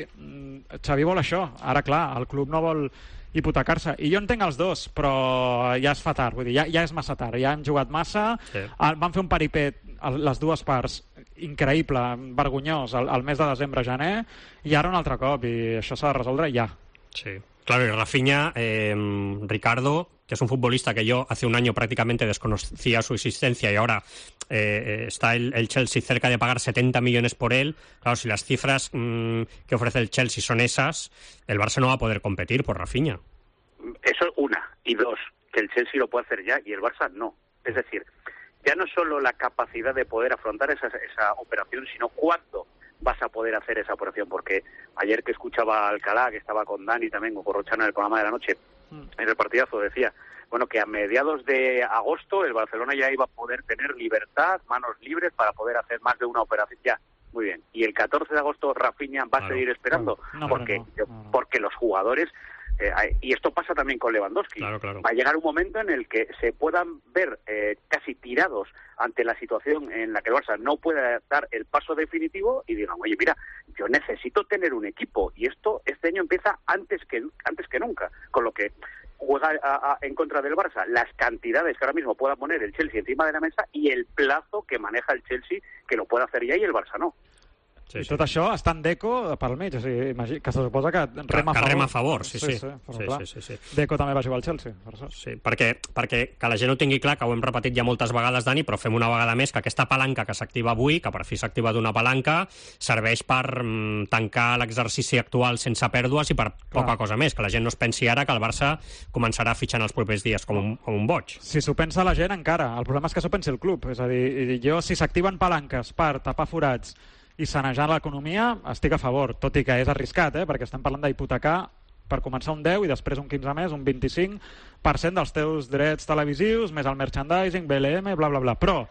Xavi vol això. Ara, clar, el club no vol hipotecar-se. I jo entenc els dos, però ja es fa tard. Vull dir, ja és massa tard. Ja hem jugat massa. Sí. Van fer un paripet les dues parts increïble, vergonyós, al mes de desembre-gener, i ara un altre cop, i això s'ha de resoldre ja. Sí. Claro, y Rafinha, Ricardo, que es un futbolista que yo hace un año prácticamente desconocía su existencia y ahora está el Chelsea cerca de pagar 70 millones por él. Claro, si las cifras que ofrece el Chelsea son esas, el Barça no va a poder competir por Rafinha. Eso una. Y dos, que el Chelsea lo puede hacer ya y el Barça no. Es decir, ya no solo la capacidad de poder afrontar esa operación, sino cuándo vas a poder hacer esa operación, porque ayer que escuchaba a Alcalá, que estaba con Dani también, o con Rochano en el programa de la noche, en el partidazo, decía, bueno, que a mediados de agosto el Barcelona ya iba a poder tener libertad, manos libres para poder hacer más de una operación. Ya, muy bien. Y el 14 de agosto Rafinha va a seguir esperando, porque los jugadores... y esto pasa también con Lewandowski. Claro. Va a llegar un momento en el que se puedan ver casi tirados ante la situación en la que el Barça no puede dar el paso definitivo y digan, oye, mira, yo necesito tener un equipo y este año empieza antes que nunca, con lo que juega en contra del Barça las cantidades que ahora mismo pueda poner el Chelsea encima de la mesa y el plazo que maneja el Chelsea, que lo puede hacer ya y el Barça no. Sí, I tot això està en Deco pel mig, o sigui, que se suposa que rema a favor. Sí. Deco també va jugar al Chelsea. Per això. Sí, perquè que la gent ho tingui clar, que ho hem repetit ja moltes vegades, Dani, però fem una vegada més que aquesta palanca que s'activa avui, que per fi s'ha activat una palanca, serveix per tancar l'exercici actual sense pèrdues i per poca cosa més, que la gent no es pensi ara que el Barça començarà a fitxar en els propers dies com un boig. Si s'ho pensa la gent encara, el problema és que s'ho pensi el club, és a dir, jo si s'activen palanques per tapar forats i sanejar l'economia, estic a favor, tot i que és arriscat, perquè estem parlant d'hipotecar per començar un 10 i després un 15 més, un 25% dels teus drets televisius, més el merchandising, BLM, bla, bla, bla. Però,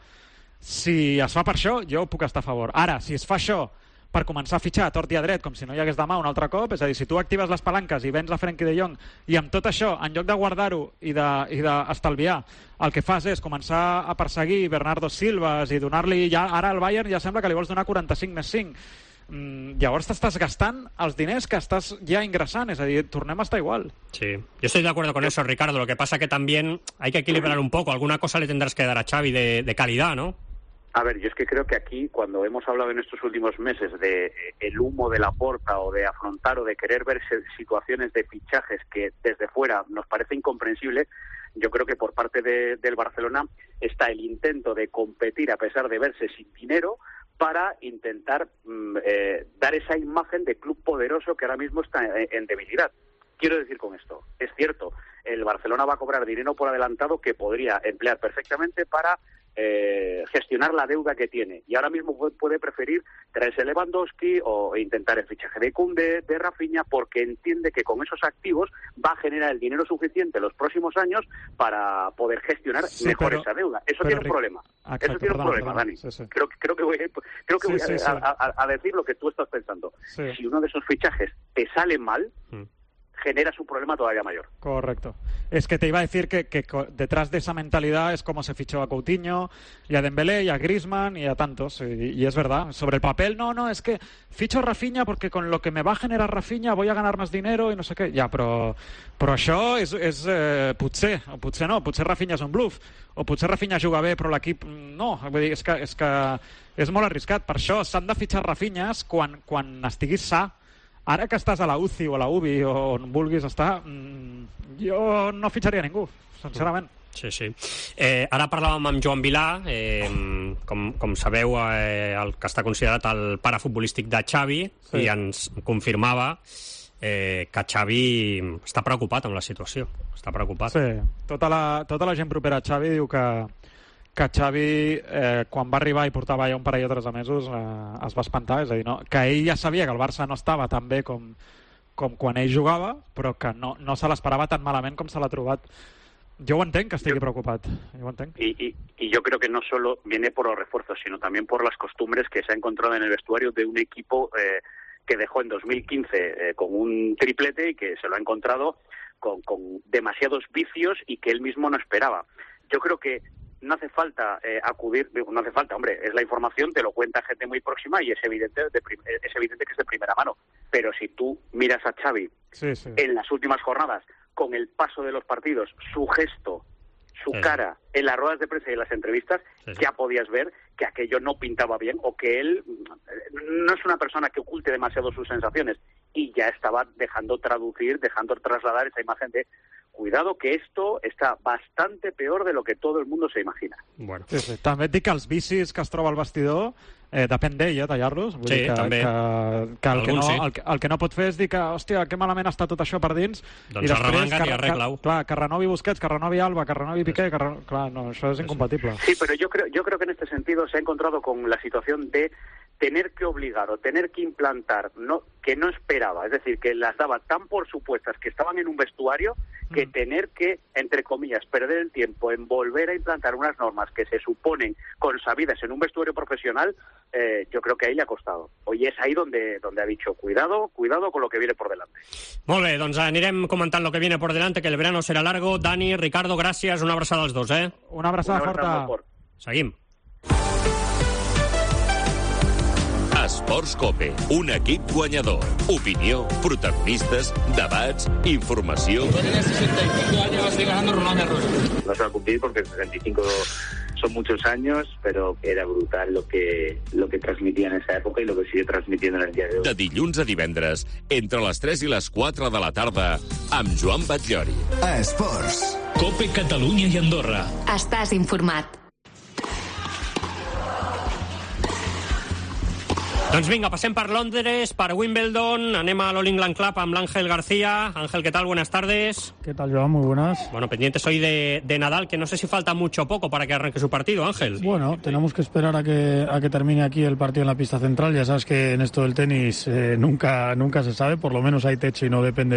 si es fa per això, jo puc estar a favor. Ara, si es fa això per començar a fitxar a tort i a dret, com si no hi hagués demà un altre cop, és a dir, si tu actives les palanques i vens a Frenkie de Jong i amb tot això, en lloc de guardar-ho i d'estalviar, el que fas és començar a perseguir Bernardo Silvas i donar-li, ja ara al Bayern ja sembla que li vols donar 45 més 5. Llavors t'estàs gastant els diners que estàs ya ingresant, es decir, tornem a estar igual. Sí, yo estoy de acuerdo con eso, Ricardo. Lo que pasa que también hay que equilibrar un poco. Alguna cosa le tendrás que dar a Xavi de calidad, ¿no? A ver, yo es que creo que aquí, cuando hemos hablado en estos últimos meses de el humo de Laporta o de afrontar o de querer ver situaciones de fichajes que desde fuera nos parece incomprensible, yo creo que por parte del Barcelona está el intento de competir a pesar de verse sin dinero para intentar dar esa imagen de club poderoso que ahora mismo está en debilidad. Quiero decir con esto, es cierto, el Barcelona va a cobrar dinero por adelantado que podría emplear perfectamente para gestionar la deuda que tiene, y ahora mismo puede preferir traerse Lewandowski o intentar el fichaje de Koundé, de Rafinha, porque entiende que con esos activos va a generar el dinero suficiente los próximos años para poder gestionar mejor esa deuda. Eso tiene un problema. Exacto, eso tiene un problema, Dani. Sí. Creo que voy a decir lo que tú estás pensando. Sí. Si uno de esos fichajes te sale mal, generas un problema todavía mayor. Correcto. Es que te iba a decir que detrás de esa mentalidad es como se fichó a Coutinho, y a Dembélé, y a Griezmann, y a tantos. Y es verdad. Sobre el papel, no, es que ficho a Rafinha porque con lo que me va a generar Rafinha voy a ganar más dinero y no sé què. Ja, però això és potser Rafinha és un bluff, o potser Rafinha juga bé però l'equip no. Vull dir, és que és molt arriscat. Per això s'han de fitxar Rafinhas quan estiguis sa. Ara que estàs a la UCI o a la UBI o on vulguis estar, jo no fitxaria ningú, sincerament. Sí. Ara parlàvem amb Joan Vilà, com sabeu, el que està considerat el pare futbolístic de Xavi, i ens confirmava que Xavi està preocupat amb la situació. Està preocupat. Sí, tota la gent propera a Xavi diu que Xavi, quan va arribar i portava ja un parell o 3 mesos, es va espantar, és a dir, que ell ja sabia que el Barça no estava tan bé com quan ell jugava, però que no se l'esperava tan malament com se l'ha trobat. Jo ho entenc que estigui preocupat. Jo ho entenc. Y yo creo que no solo viene por los refuerzos, sino también por las costumbres que se ha encontrado en el vestuario de un equipo que dejó en 2015 con un triplete y que se lo ha encontrado con demasiados vicios y que él mismo no esperaba. Yo creo que no hace falta no hace falta, hombre, es la información, te lo cuenta gente muy próxima y es evidente que es de primera mano. Pero si tú miras a Xavi en las últimas jornadas, con el paso de los partidos, su gesto, su cara en las ruedas de prensa y en las entrevistas, ya podías ver que aquello no pintaba bien o que él no es una persona que oculte demasiado sus sensaciones y ya estaba dejando trasladar esa imagen de cuidado que esto està bastante peor de lo que todo el mundo se imagina. Bueno. Sí. També et dic que els vicis que es troba al vestidor depèn d'ell, tallar-los. Vull dir que, també. El que no pot fer és dir que, hòstia, que malament està tot això per dins. Doncs arremanga't i arregla-ho. Clar, que renovi Busquets, que renovi Alba, que renovi Piqué, clar, no, això és incompatible. Sí, pero yo creo que en este sentido se ha encontrado con la situación de tener que obligar o tener que implantar que no esperaba, es decir, que las daba tan por supuestas que estaban en un vestuario que tener que, entre comillas, perder el tiempo en volver a implantar unas normas que se suponen consabidas en un vestuario profesional, yo creo que ahí le ha costado. Hoy es ahí donde ha dicho, cuidado con lo que viene por delante. Molt bé, doncs anirem comentant lo que viene por delante, que el verano será largo. Dani, Ricardo, gràcies, una abraçada als dos, Una abraçada forta. Seguim. Esports COPE, un equip guanyador. Opinió, protagonistes, debats, informació. Tiene 65 años, estoy ganando Ronaldo Arroyo. No se va a cumplir porque 65 son muchos años, pero era brutal lo que transmitía en esa época y lo que sigue transmitiendo en el día de hoy. De dilluns a divendres, entre les 3 i les 4 de la tarda, amb Joan Batllori. Esports. COPE Catalunya i Andorra. Estàs informat. Doncs vinga, passem per Londres, per Wimbledon, anem a l'All England Club amb l'Ángel García. Ángel, ¿qué tal? Buenas tardes. ¿Qué tal, Joan? Muy buenas. Bueno, pendientes hoy de Nadal, que no sé si falta mucho poco para que arranque su partido, Ángel. Bueno, tenemos que esperar a que termine aquí el partido en la pista central. Ya sabes que en esto del tenis nunca se sabe, por lo menos hay techo y no depende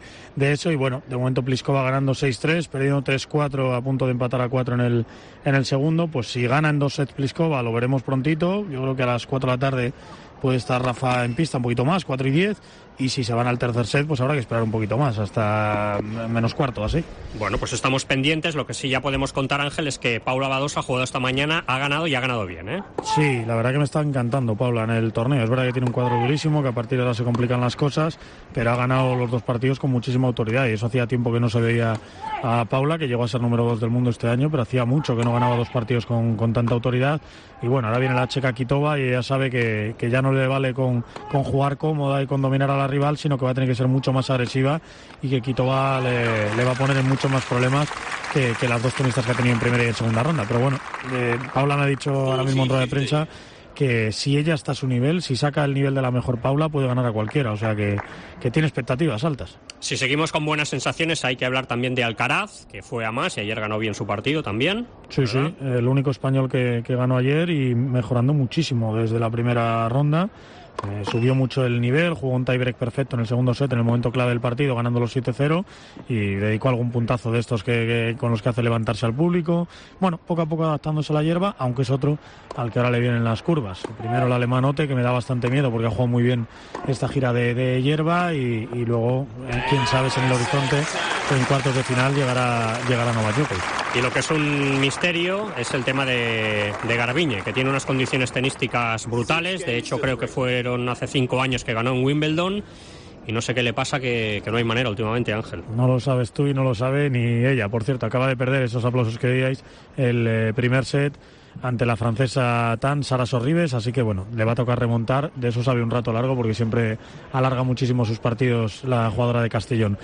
de eso. Y bueno, de momento Pliskova ganando 6-3, perdiendo 3-4, a punto de empatar a 4 en el segundo. Pues si gana en 2 sets Pliskova, lo veremos prontito. Yo creo que a las 4 de la tarde puede estar Rafa en pista un poquito más, 4-10, y si se van al tercer set, pues habrá que esperar un poquito más, hasta menos cuarto, así. Bueno, pues estamos pendientes. Lo que sí ya podemos contar, Ángel, es que Paula Badosa ha jugado esta mañana, ha ganado y ha ganado bien, ¿eh? Sí, la verdad que me está encantando Paula en el torneo. Es verdad que tiene un cuadro durísimo, que a partir de ahora se complican las cosas, pero ha ganado los 2 partidos con muchísima autoridad, y eso hacía tiempo que no se veía a Paula, que llegó a ser número 2 del mundo este año, pero hacía mucho que no ganaba 2 partidos con tanta autoridad. Y bueno, ahora viene la checa Kvitova y ella sabe que ya no le vale con jugar cómoda y con dominar a la rival, sino que va a tener que ser mucho más agresiva, y que Kvitova le va a poner en muchos más problemas que las 2 tenistas que ha tenido en primera y en segunda ronda. Pero bueno, Paula me ha dicho ahora mismo en rueda de prensa que si ella está a su nivel, si saca el nivel de la mejor Paula, puede ganar a cualquiera, o sea que tiene expectativas altas. Si seguimos con buenas sensaciones, hay que hablar también de Alcaraz, que fue a más y ayer ganó bien su partido también. Sí, ¿verdad? Sí, el único español que ganó ayer y mejorando muchísimo desde la primera ronda. Subió mucho el nivel, jugó un tiebreak perfecto en el segundo set, en el momento clave del partido, ganando los 7-0, y dedicó algún puntazo de estos con los que hace levantarse al público. Bueno, poco a poco adaptándose a la hierba, aunque es otro al que ahora le vienen las curvas. Primero el alemán Otte, que me da bastante miedo porque ha jugado muy bien esta gira de hierba, y luego, quién sabe si en el horizonte, en cuartos de final llegará Novak Djokovic. Y lo que es un misterio es el tema de Garbiñe, que tiene unas condiciones tenísticas brutales. De hecho, creo que fueron hace 5 años que ganó en Wimbledon, y no sé qué le pasa, que no hay manera últimamente, Ángel. No lo sabes tú y no lo sabe ni ella. Por cierto, acaba de perder, esos aplausos que veíais, el primer set ante la francesa Sara Sorribes, así que bueno, le va a tocar remontar. De eso sabe un rato largo, porque siempre alarga muchísimo sus partidos la jugadora de Castellón.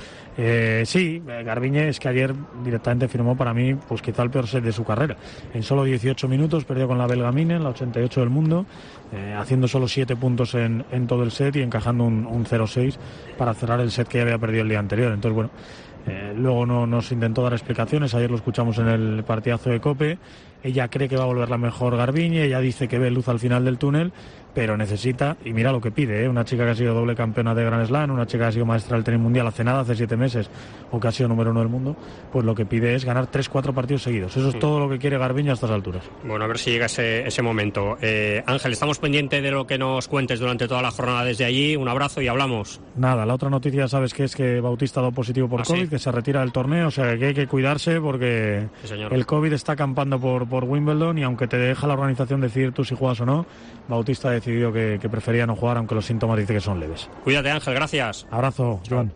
Sí, Garbiñe es que ayer directamente firmó para mí pues quizá el peor set de su carrera. En solo 18 minutos perdió con la belga Mine, en la 88 del mundo, haciendo solo 7 puntos en todo el set y encajando un 0-6 para cerrar el set que ya había perdido el día anterior. Entonces bueno, luego no nos intentó dar explicaciones. Ayer lo escuchamos en el partidazo de COPE. Ella cree que va a volver la mejor Garbiñe, ella dice que ve luz al final del túnel, pero necesita, y mira lo que pide, una chica que ha sido doble campeona de Grand Slam, una chica que ha sido maestra del tenis mundial hace nada, hace 7 meses, o que ha sido número 1 del mundo, pues lo que pide es ganar 3-4 partidos seguidos. Eso es todo lo que quiere Garbiñe a estas alturas. Bueno, a ver si llega ese momento. Ángel, estamos pendientes de lo que nos cuentes durante toda la jornada desde allí. Un abrazo y hablamos. Nada, la otra noticia sabes que es que Bautista ha dado positivo por COVID, que se retira del torneo, o sea que hay que cuidarse porque el COVID está acampando por Wimbledon, y aunque te deja la organización decidir tú si juegas o no, Bautista ha decidido que prefería no jugar, aunque los síntomas dice que son leves. Cuídate, Ángel, gracias. Abrazo, Joan.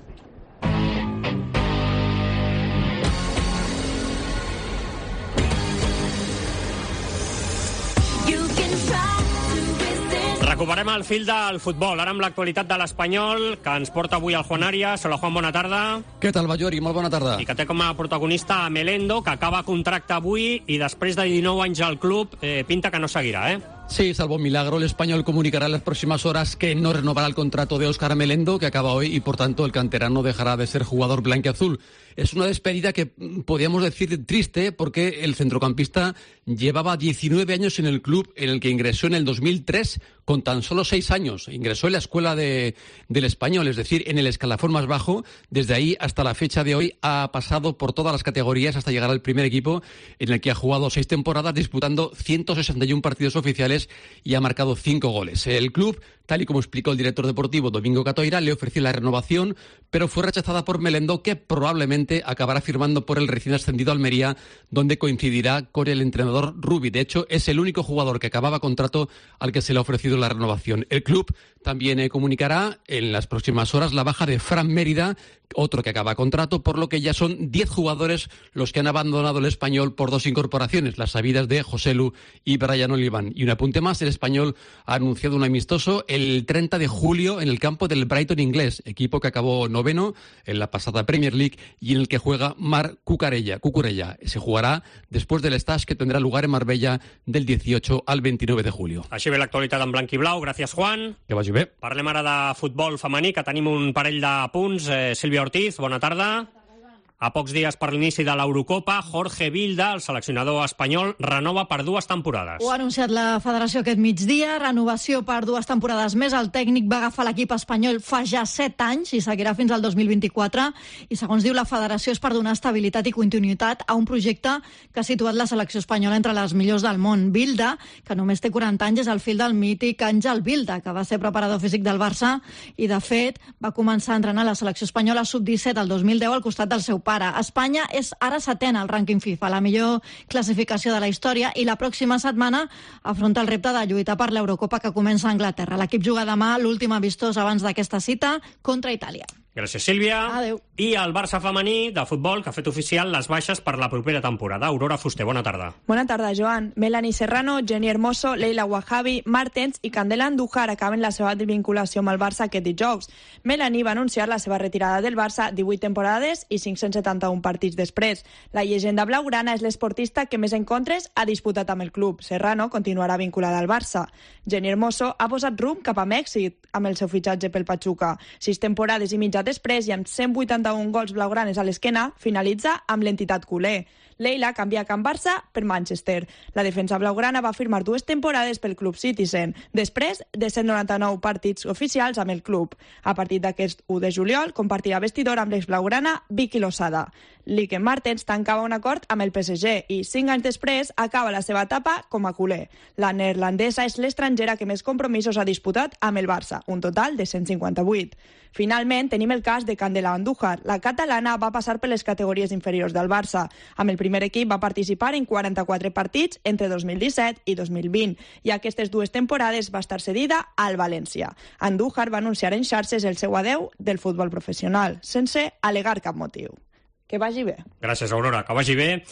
Recuperem el fil del futbol, ara amb l'actualitat de l'Espanyol, que ens porta avui el Juan Arias. Hola, Juan, bona tarda. Què tal, Ballori? Molt bona tarda. I que té com a protagonista a Melendo, que acaba contracte avui i després de 19 anys al club pinta que no seguirà, Sí, salvo un milagro, el Español comunicará en las próximas horas que no renovará el contrato de Óscar Melendo, que acaba hoy, y por tanto el canterano dejará de ser jugador blanquiazul. Es una despedida que podríamos decir triste, porque el centrocampista llevaba 19 años en el club, en el que ingresó en el 2003 con tan solo 6 años. Ingresó en la escuela del Español, es decir, en el escalafón más bajo. Desde ahí hasta la fecha de hoy ha pasado por todas las categorías hasta llegar al primer equipo, en el que ha jugado 6 temporadas disputando 161 partidos oficiales y ha marcado 5 goles. El club, tal y como explicó el director deportivo Domingo Catoira, le ofreció la renovación, pero fue rechazada por Melendo, que probablemente acabará firmando por el recién ascendido Almería, donde coincidirá con el entrenador Rubi. De hecho, es el único jugador que acababa contrato al que se le ha ofrecido la renovación. El club también comunicará en las próximas horas la baja de Fran Mérida, otro que acaba contrato, por lo que ya son 10 jugadores los que han abandonado el Español por 2 incorporaciones, las sabidas de Joselu y Brian Oliván. Y un apunte más, el Español ha anunciado un amistoso el 30 de julio en el campo del Brighton inglés, equipo que acabó 9º en la pasada Premier League y en el que juega Marc Cucurella. Se jugará después del stage que tendrá lugar en Marbella del 18 al 29 de julio. Així ve l'actualitat en blanc i blau. Gràcies, Juan. Que vagi bé. Parlem ara de futbol femení, que tenim un parell de punts. Sílvia Ortiz, bona tarda. A pocs dies per l'inici de l'Eurocopa, Jorge Vilda, el seleccionador espanyol, renova per 2 temporades. Ho ha anunciat la federació aquest migdia, renovació per 2 temporades més. El tècnic va agafar l'equip espanyol fa ja 7 anys i seguirà fins al 2024. I segons diu la federació és per donar estabilitat i continuïtat a un projecte que ha situat la selecció espanyola entre les millors del món. Vilda, que només té 40 anys, és el fill del mític Àngel Vilda, que va ser preparador físic del Barça i, de fet, va començar a entrenar la selecció espanyola sub-17 el 2010 al costat del seu pare. Espanya és ara 7ena al rànquing FIFA, la millor classificació de la història, i la pròxima setmana afronta el repte de lluitar per l'Eurocopa que comença a Anglaterra. L'equip juga demà l'últim amistós abans d'aquesta cita contra Itàlia. Gràcies, Sílvia. Adéu. I el Barça femení de futbol, que ha fet oficial les baixes per la propera temporada. Aurora Fuster, bona tarda. Bona tarda, Joan. Melanie Serrano, Jenny Hermoso, Leila Wahabi, Martens i Candela Andújar acaben la seva vinculació amb el Barça aquest dijous. Melanie va anunciar la seva retirada del Barça 18 temporades i 571 partits després. La llegenda blaugrana és l'esportista que més encontres ha disputat amb el club. Serrano continuarà vinculada al Barça. Jenny Hermoso ha posat rumb cap a Mèxic amb el seu fitxatge pel Pachuca. 6 temporades i mitja després i amb 181 gols blaugranes a l'esquena, finalitza amb l'entitat culer. Leila canvia Can Barça per Manchester. La defensa blaugrana va firmar 2 temporades pel club Citizen, després de 199 partits oficials amb el club. A partir d'aquest 1 de juliol compartirà vestidor amb l'ex-blaugrana Vicky Losada. Lique Martens tancava un acord amb el PSG i 5 anys després acaba la seva etapa com a culer. La neerlandesa és l'estrangera que més compromisos ha disputat amb el Barça, un total de 158. Finalment, tenim el cas de Candela Andújar. La catalana va passar per les categories inferiors del Barça. Amb el primer equip va participar en 44 partits entre 2017 i 2020 i aquestes 2 temporades va estar cedida al València. Andújar va anunciar en xarxes el seu adeu del futbol professional, sense al·legar cap motiu. Que vagi bé. Gràcies, Aurora, que vagi bé.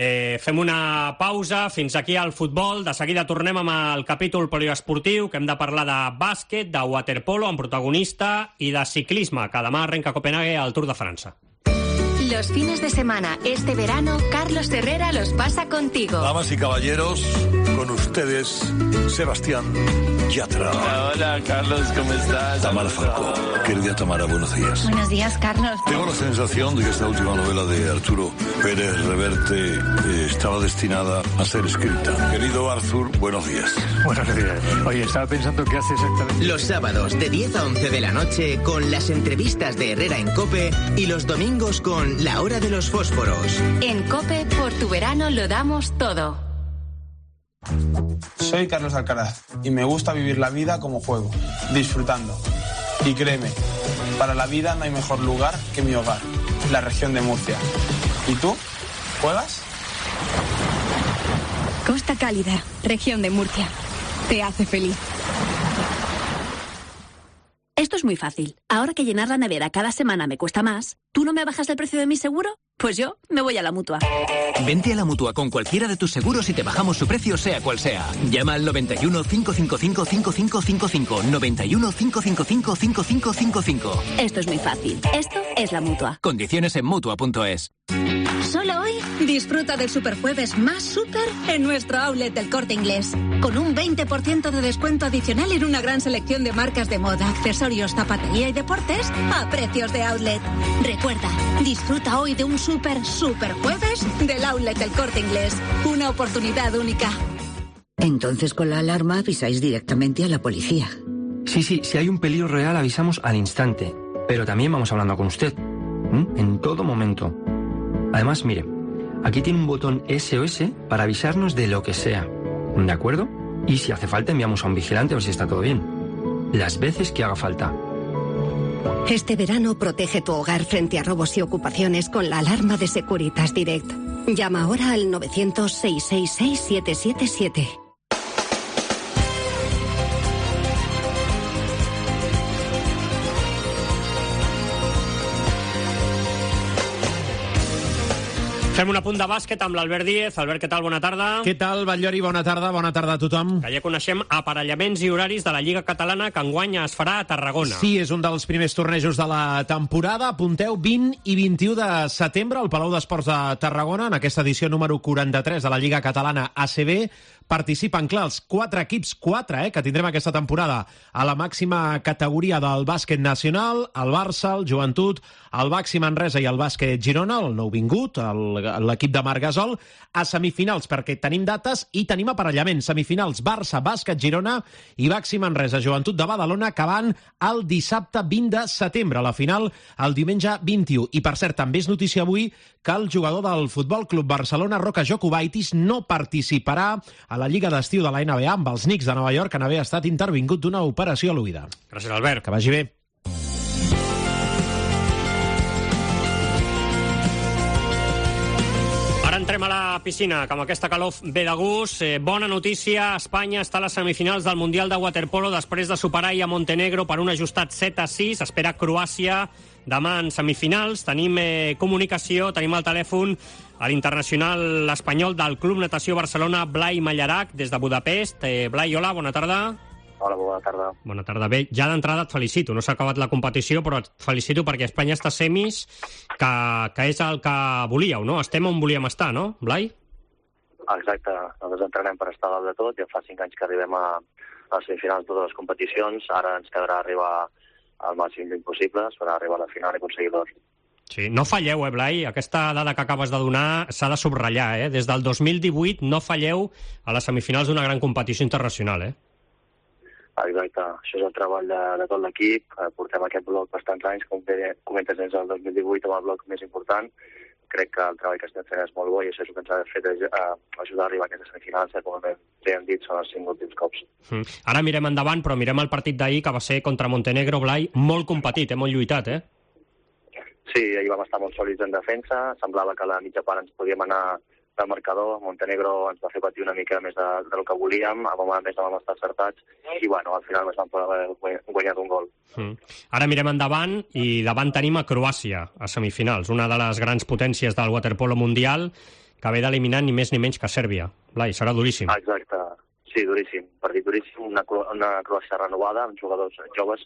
Fem una pausa, fins aquí al futbol. De seguida tornem amb el capítol poliesportiu, que hem de parlar de bàsquet, de waterpolo amb protagonista i de ciclisme, que demà arrenca a Copenhague al Tour de França. Los fines de semana, este verano, Carlos Herrera los pasa contigo. Damas y caballeros, con ustedes, Sebastián Yatra. Hola, Carlos, ¿cómo estás? Tamara Falcó. Querida Tamara, buenos días. Buenos días, Carlos. Tengo la sensación de que esta última novela de Arturo Pérez Reverte estaba destinada a ser escrita. Querido Arthur, buenos días. Buenos días. Oye, estaba pensando qué hace exactamente. Los sábados de 10 a 11 de la noche con las entrevistas de Herrera en COPE y los domingos con La Hora de los Fósforos. En COPE, por tu verano lo damos todo. Soy Carlos Alcaraz y me gusta vivir la vida como juego, disfrutando. Y créeme, para la vida no hay mejor lugar que mi hogar, la región de Murcia. ¿Y tú? ¿Juegas? Costa Cálida, región de Murcia. Te hace feliz. Esto es muy fácil. Ahora que llenar la nevera cada semana me cuesta más, ¿tú no me bajas el precio de mi seguro? Pues yo me voy a la Mutua. Vente a la Mutua con cualquiera de tus seguros y te bajamos su precio sea cual sea. Llama al 91 555 5555. 91 555 5555. Esto es muy fácil. Esto es la Mutua. Condiciones en Mutua.es. Solo hoy disfruta del Superjueves más súper en nuestro outlet del Corte Inglés. Con un 20% de descuento adicional en una gran selección de marcas de moda, accesorios, zapatería y deportes a precios de outlet. Recuerda, disfruta hoy de un Superjueves del outlet del Corte Inglés. Una oportunidad única. Entonces con la alarma avisáis directamente a la policía. Sí, si hay un peligro real avisamos al instante. Pero también vamos hablando con usted. En todo momento. Además, mire, aquí tiene un botón SOS para avisarnos de lo que sea. ¿De acuerdo? Y si hace falta enviamos a un vigilante a ver si está todo bien. Las veces que haga falta. Este verano protege tu hogar frente a robos y ocupaciones con la alarma de Securitas Direct. Llama ahora al 900-666-777. Fem un apunt de bàsquet amb l'Albert Díez. Albert, què tal? Bona tarda. Què tal, Batllori? Bona tarda a tothom. Que ja coneixem aparellaments i horaris de la Lliga Catalana que enguany es farà a Tarragona. Sí, és un dels primers tornejos de la temporada. Apunteu 20 i 21 de setembre al Palau d'Esports de Tarragona, en aquesta edició número 43 de la Lliga Catalana ACB. Participen, clar, els 4 equips, que tindrem aquesta temporada a la màxima categoria del bàsquet nacional, el Barça, el Joventut, el Baxi Manresa i el Bàsquet Girona, el nouvingut, l'equip de Marc Gasol, a semifinals, perquè tenim dates i tenim aparellaments. Semifinals, Barça, Bàsquet Girona i Baxi Manresa, Joventut de Badalona, que van el dissabte 20 de setembre, a la final el diumenge 21. I, per cert, també és notícia avui que el jugador del Futbol Club Barcelona, Roka Jokubaitis, no participarà a la Lliga d'Estiu de la NBA amb els Knicks de Nova York, en haver estat intervingut d'una operació a l'oïda. Gràcies, Albert. Que vagi bé. Ara entrem a la piscina, que amb aquesta calor ve de gust. Bona notícia, Espanya està a les semifinals del Mundial de Waterpolo després de superar a Montenegro per un ajustat 7-6. Espera Croàcia demà en semifinals. Tenim comunicació, tenim al telèfon a l'internacional espanyol del Club Natació Barcelona, Blai Mallarac, des de Budapest. Blai, hola, bona tarda. Hola, bona tarda. Bona tarda. Bé, ja d'entrada et felicito. No s'ha acabat la competició, però et felicito perquè Espanya està a semis, que és el que volíeu, no? Estem on volíem estar, no, Blai? Exacte. Nosaltres entrenem per estar dalt de tot. Ja fa 5 anys que arribem a les semifinals de totes les competicions. Ara ens quedarà arribar al màxim d'impossible, serà arribar a la final i aconseguir l'or. Sí, no falleu, Blai? Aquesta dada que acabes de donar s'ha de subratllar, Des del 2018 no falleu a les semifinals d'una gran competició internacional, Exacte. Això és el treball de tot l'equip. Portem aquest bloc bastants anys, com comentes, des del 2018 amb el bloc més important. Crec que el treball que estem fent és molt bo i això és el que ens ha fet ajudar a arribar a aquestes semifinals, que com bé hem dit, són els 5 últims cops. Ara mirem endavant, però mirem el partit d'ahir, que va ser contra Montenegro, Blai, molt competit, molt lluitat, Sí, ahir vam estar molt sòlids en defensa. Semblava que a la mitja part ens podíem anar del marcador. Montenegro ens va fer patir una mica més del que volíem, a més no vam estar acertats i, al final ens vam poder guanyar un gol. Ara mirem endavant i davant tenim a Croàcia, a semifinals, una de les grans potències del waterpolo mundial, que ve d'eliminar ni més ni menys que Sèrbia. Blai, serà duríssim. Exacte, sí, duríssim. Partit duríssim, una Croàcia renovada, amb jugadors joves,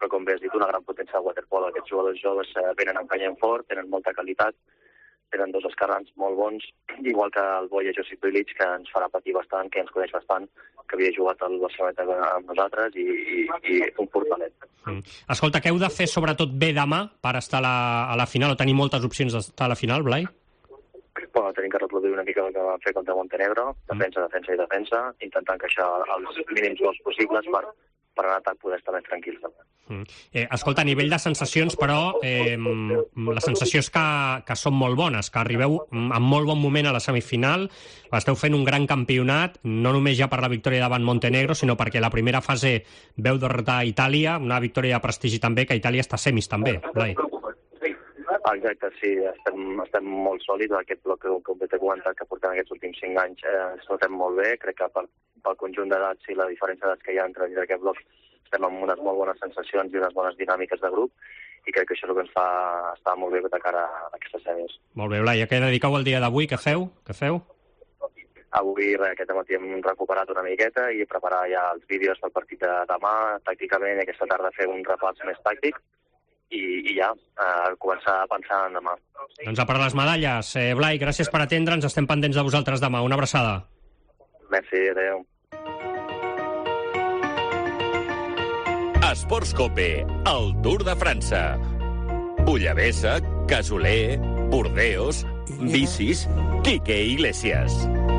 però com bé has dit, una gran potència de waterpolo. Aquests jugadors joves venen empenyent fort, tenen molta qualitat, tenen dos esquerrans molt bons, igual que el Boia Josip Bilic, que ens farà patir bastant, que ens coneix bastant, que havia jugat al Barcelona amb nosaltres i un portalet. Escolta, què heu de fer sobretot bé demà per estar a la final, o tenir moltes opcions d'estar a la final, Blai? Bueno, tenim que reproduir una mica el que vam fer contra Montenegro, defensa, intentant encaixar els mínims gols possibles per anar a poder estar més tranquils també. Escolta, a nivell de sensacions, però, la sensació és que són molt bones, que arribeu en molt bon moment a la semifinal, esteu fent un gran campionat, no només ja per la victòria davant Montenegro, sinó perquè la primera fase veu derrotar Itàlia, una victòria de prestigi també, que Itàlia està a semis també, Blai. Exacte, sí, estem molt sòlids, aquest bloc que t'he comentat que portem aquests últims 5 anys ens notem molt bé, crec que pel conjunt d'edats i la diferència d'edats que hi ha entre aquest bloc estem amb unes molt bones sensacions i unes bones dinàmiques de grup i crec que això és el que ens fa estar molt bé de cara a aquestes sèries. Molt bé, Blai, a què dediqueu el dia d'avui? Què feu? Avui aquest matí hem recuperat una miqueta i preparar ja els vídeos pel partit de demà, tàcticament, i aquesta tarda fer un repàs més tàctic i ja començar a pensar en demà. Doncs a per les medalles. Blai, gràcies per atendre'ns, estem pendents de vosaltres demà. Una abraçada. Merci, adeu. Esports Cope, el Tour de França. Bullabessa, Casoler, Burdeos, bicis, Quique Iglesias.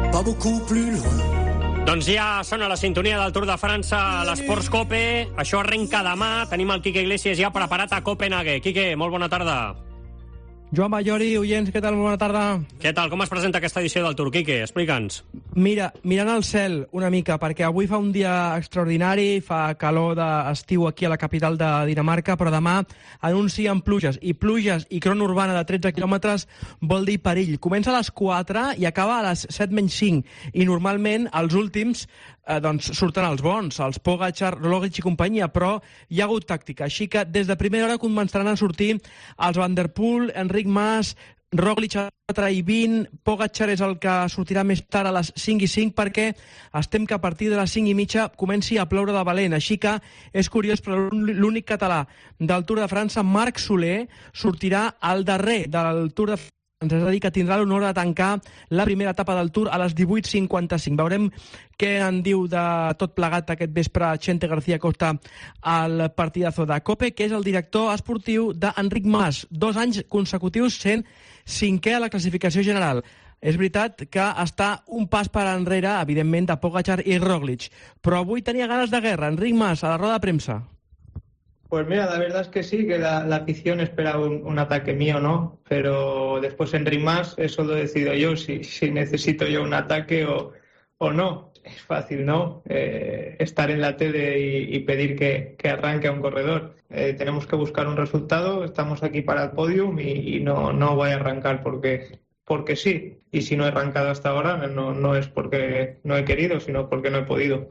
Doncs ja sona la sintonia del Tour de França a l'Esports Cope. Això arrenca demà. Tenim el Quique Iglesias ja preparat a Copenhague. Quique, molt bona tarda. Joan Ballori, oients, què tal? Molt bona tarda. Què tal? Com es presenta aquesta edició del Tour, Quique? Explica'ns. Mira, mirant al cel una mica, perquè avui fa un dia extraordinari, fa calor d'estiu aquí a la capital de Dinamarca, però demà anuncien pluges i crona urbana de 13 quilòmetres vol dir perill. Comença a les 4 i acaba a les 7:05, i normalment els últims doncs surten els bons, els Pogačar, Roglič i companyia, però hi ha hagut tàctica, així que des de primera hora començaran a sortir els Van der Poel, Enric Mas, Roglič a 4:20, Pogačar és el que sortirà més tard a les 5:05 perquè estem que a partir de les 5:30 comenci a ploure de valent, així que és curiós, però l'únic català del Tour de França, Marc Soler, sortirà al darrer del Tour de França. És a dir, que tindrà l'honor de tancar la primera etapa del Tour a les 18:55. Veurem què en diu de tot plegat aquest vespre Chente García Costa al partidazo de COPE, que és el director esportiu d'Enric Mas, 2 anys consecutius sent 5è a la classificació general. És veritat que està un pas per enrere, evidentment, de Pogačar i Roglič, però avui tenia ganes de guerra. Enric Mas, a la roda de premsa. Pues mira, la verdad es que sí, que la afición espera un ataque mío, ¿no? Pero después Enric Mas, eso lo decido yo, si necesito yo un ataque o no. Es fácil, ¿no? Estar en la tele y pedir que arranque a un corredor. Tenemos que buscar un resultado, estamos aquí para el podium y no voy a arrancar porque sí. Y si no he arrancado hasta ahora, no es porque no he querido, sino porque no he podido.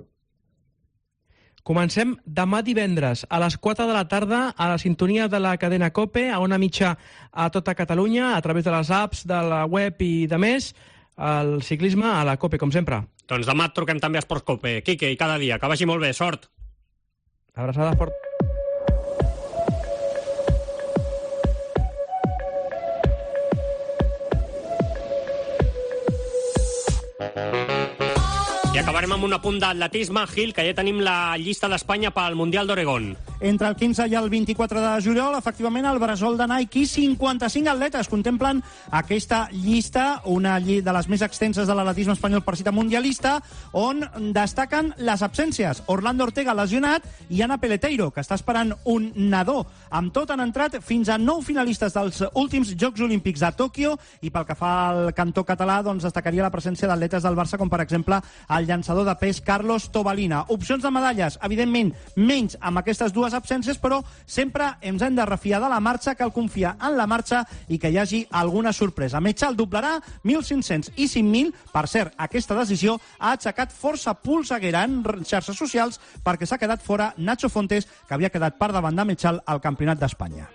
Comencem demà divendres a les 4 de la tarda a la sintonia de la cadena COPE, a una mitja a tota Catalunya, a través de les apps, de la web i de més, el ciclisme a la COPE, com sempre. Doncs demà et truquem també a Esports Cope. Quique, i cada dia. Que vagi molt bé. Sort. Abraçada fort. I acabarem amb un apunt d'atletisme, Gil, que ja tenim la llista d'Espanya pel Mundial d'Oregon. Entre el 15 i el 24 de juliol, efectivament, el Bressol de Nike, 55 atletes contemplen aquesta llista, una de les més extenses de l'atletisme espanyol per cita mundialista, on destaquen les absències. Orlando Ortega, lesionat, i Ana Peleteiro, que està esperant un nadó. Amb tot han entrat fins a 9 finalistes dels últims Jocs Olímpics a Tòquio, i pel que fa al cantó català, doncs destacaria la presència d'atletes del Barça, com per exemple el llançador de pes Carlos Tobalina. Opcions de medalles, evidentment, menys amb aquestes dues absències, però sempre ens hem de refiar de la marxa, cal confiar en la marxa i que hi hagi alguna sorpresa. Metxal doblarà 1.500 i 5.000. Per cert, aquesta decisió ha aixecat força polseguera en xarxes socials perquè s'ha quedat fora Nacho Fontes, que havia quedat per davant de Metxal al Campionat d'Espanya.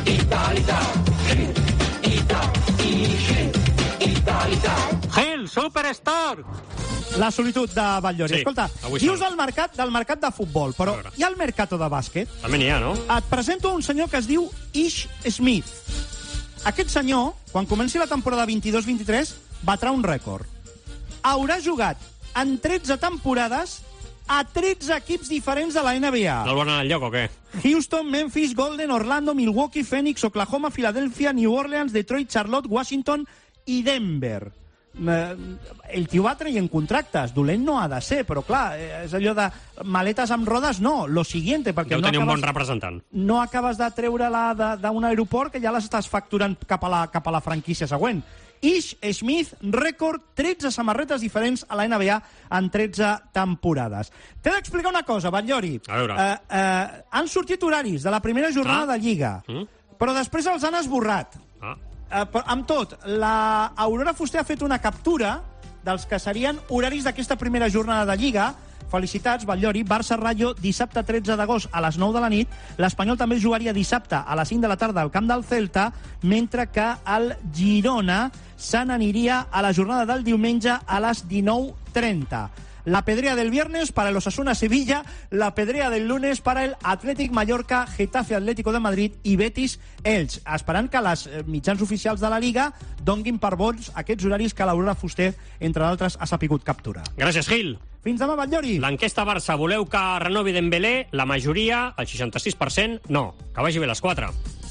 Gil, sóc Superstore! La solitud de Batllori. Sí, Escolta, dius del mercat de futbol, però hi ha el mercato de bàsquet? També n'hi ha, no? Et presento un senyor que es diu Ish Smith. Aquest senyor, quan comenci la temporada 22-23, batrà un rècord. Haurà jugat en 13 temporades a 13 equips diferents de la NBA. No el volen al lloc o què? Houston, Memphis, Golden, Orlando, Milwaukee, Phoenix, Oklahoma, Filadèlfia, New Orleans, Detroit, Charlotte, Washington i Denver. El tio va traient contractes, dolent no ha de ser, però clar, és allò de maletes amb rodes, no, lo siguiente, perquè Deu tenir un bon representant. No acabes de treure-la d'un aeroport que ja les estàs facturant cap a la franquícia següent. Ish Smith, rècord, 13 samarretes diferents a la NBA en 13 temporades. T'he d'explicar una cosa, Batllori. A veure. Han sortit horaris de la primera jornada de Lliga, però després els han esborrat. Amb tot, la Aurora Fuster ha fet una captura dels que serien horaris d'aquesta primera jornada de Lliga. Felicitats, Batllori. Barça-Rayo, dissabte 13 d'agost a les 9 de la nit. L'Espanyol també jugaria dissabte a les 5 de la tarda al camp del Celta, mentre que el Girona se n'aniria a la jornada del diumenge a les 19:30. La pedrea del viernes para el Osasuna Sevilla, la pedrea del lunes para el Athletic Mallorca, Getafe Atlético de Madrid i Betis Elx. Esperant que les mitjans oficials de la Liga donguin per bons aquests horaris que l'Aurora Fuster, entre d'altres, ha sapigut capturar. Gràcies, Gil. Fins demà, Batllori. L'enquesta Barça, voleu que renovi Dembélé? La majoria, el 66%, no. Que vagi bé les 4.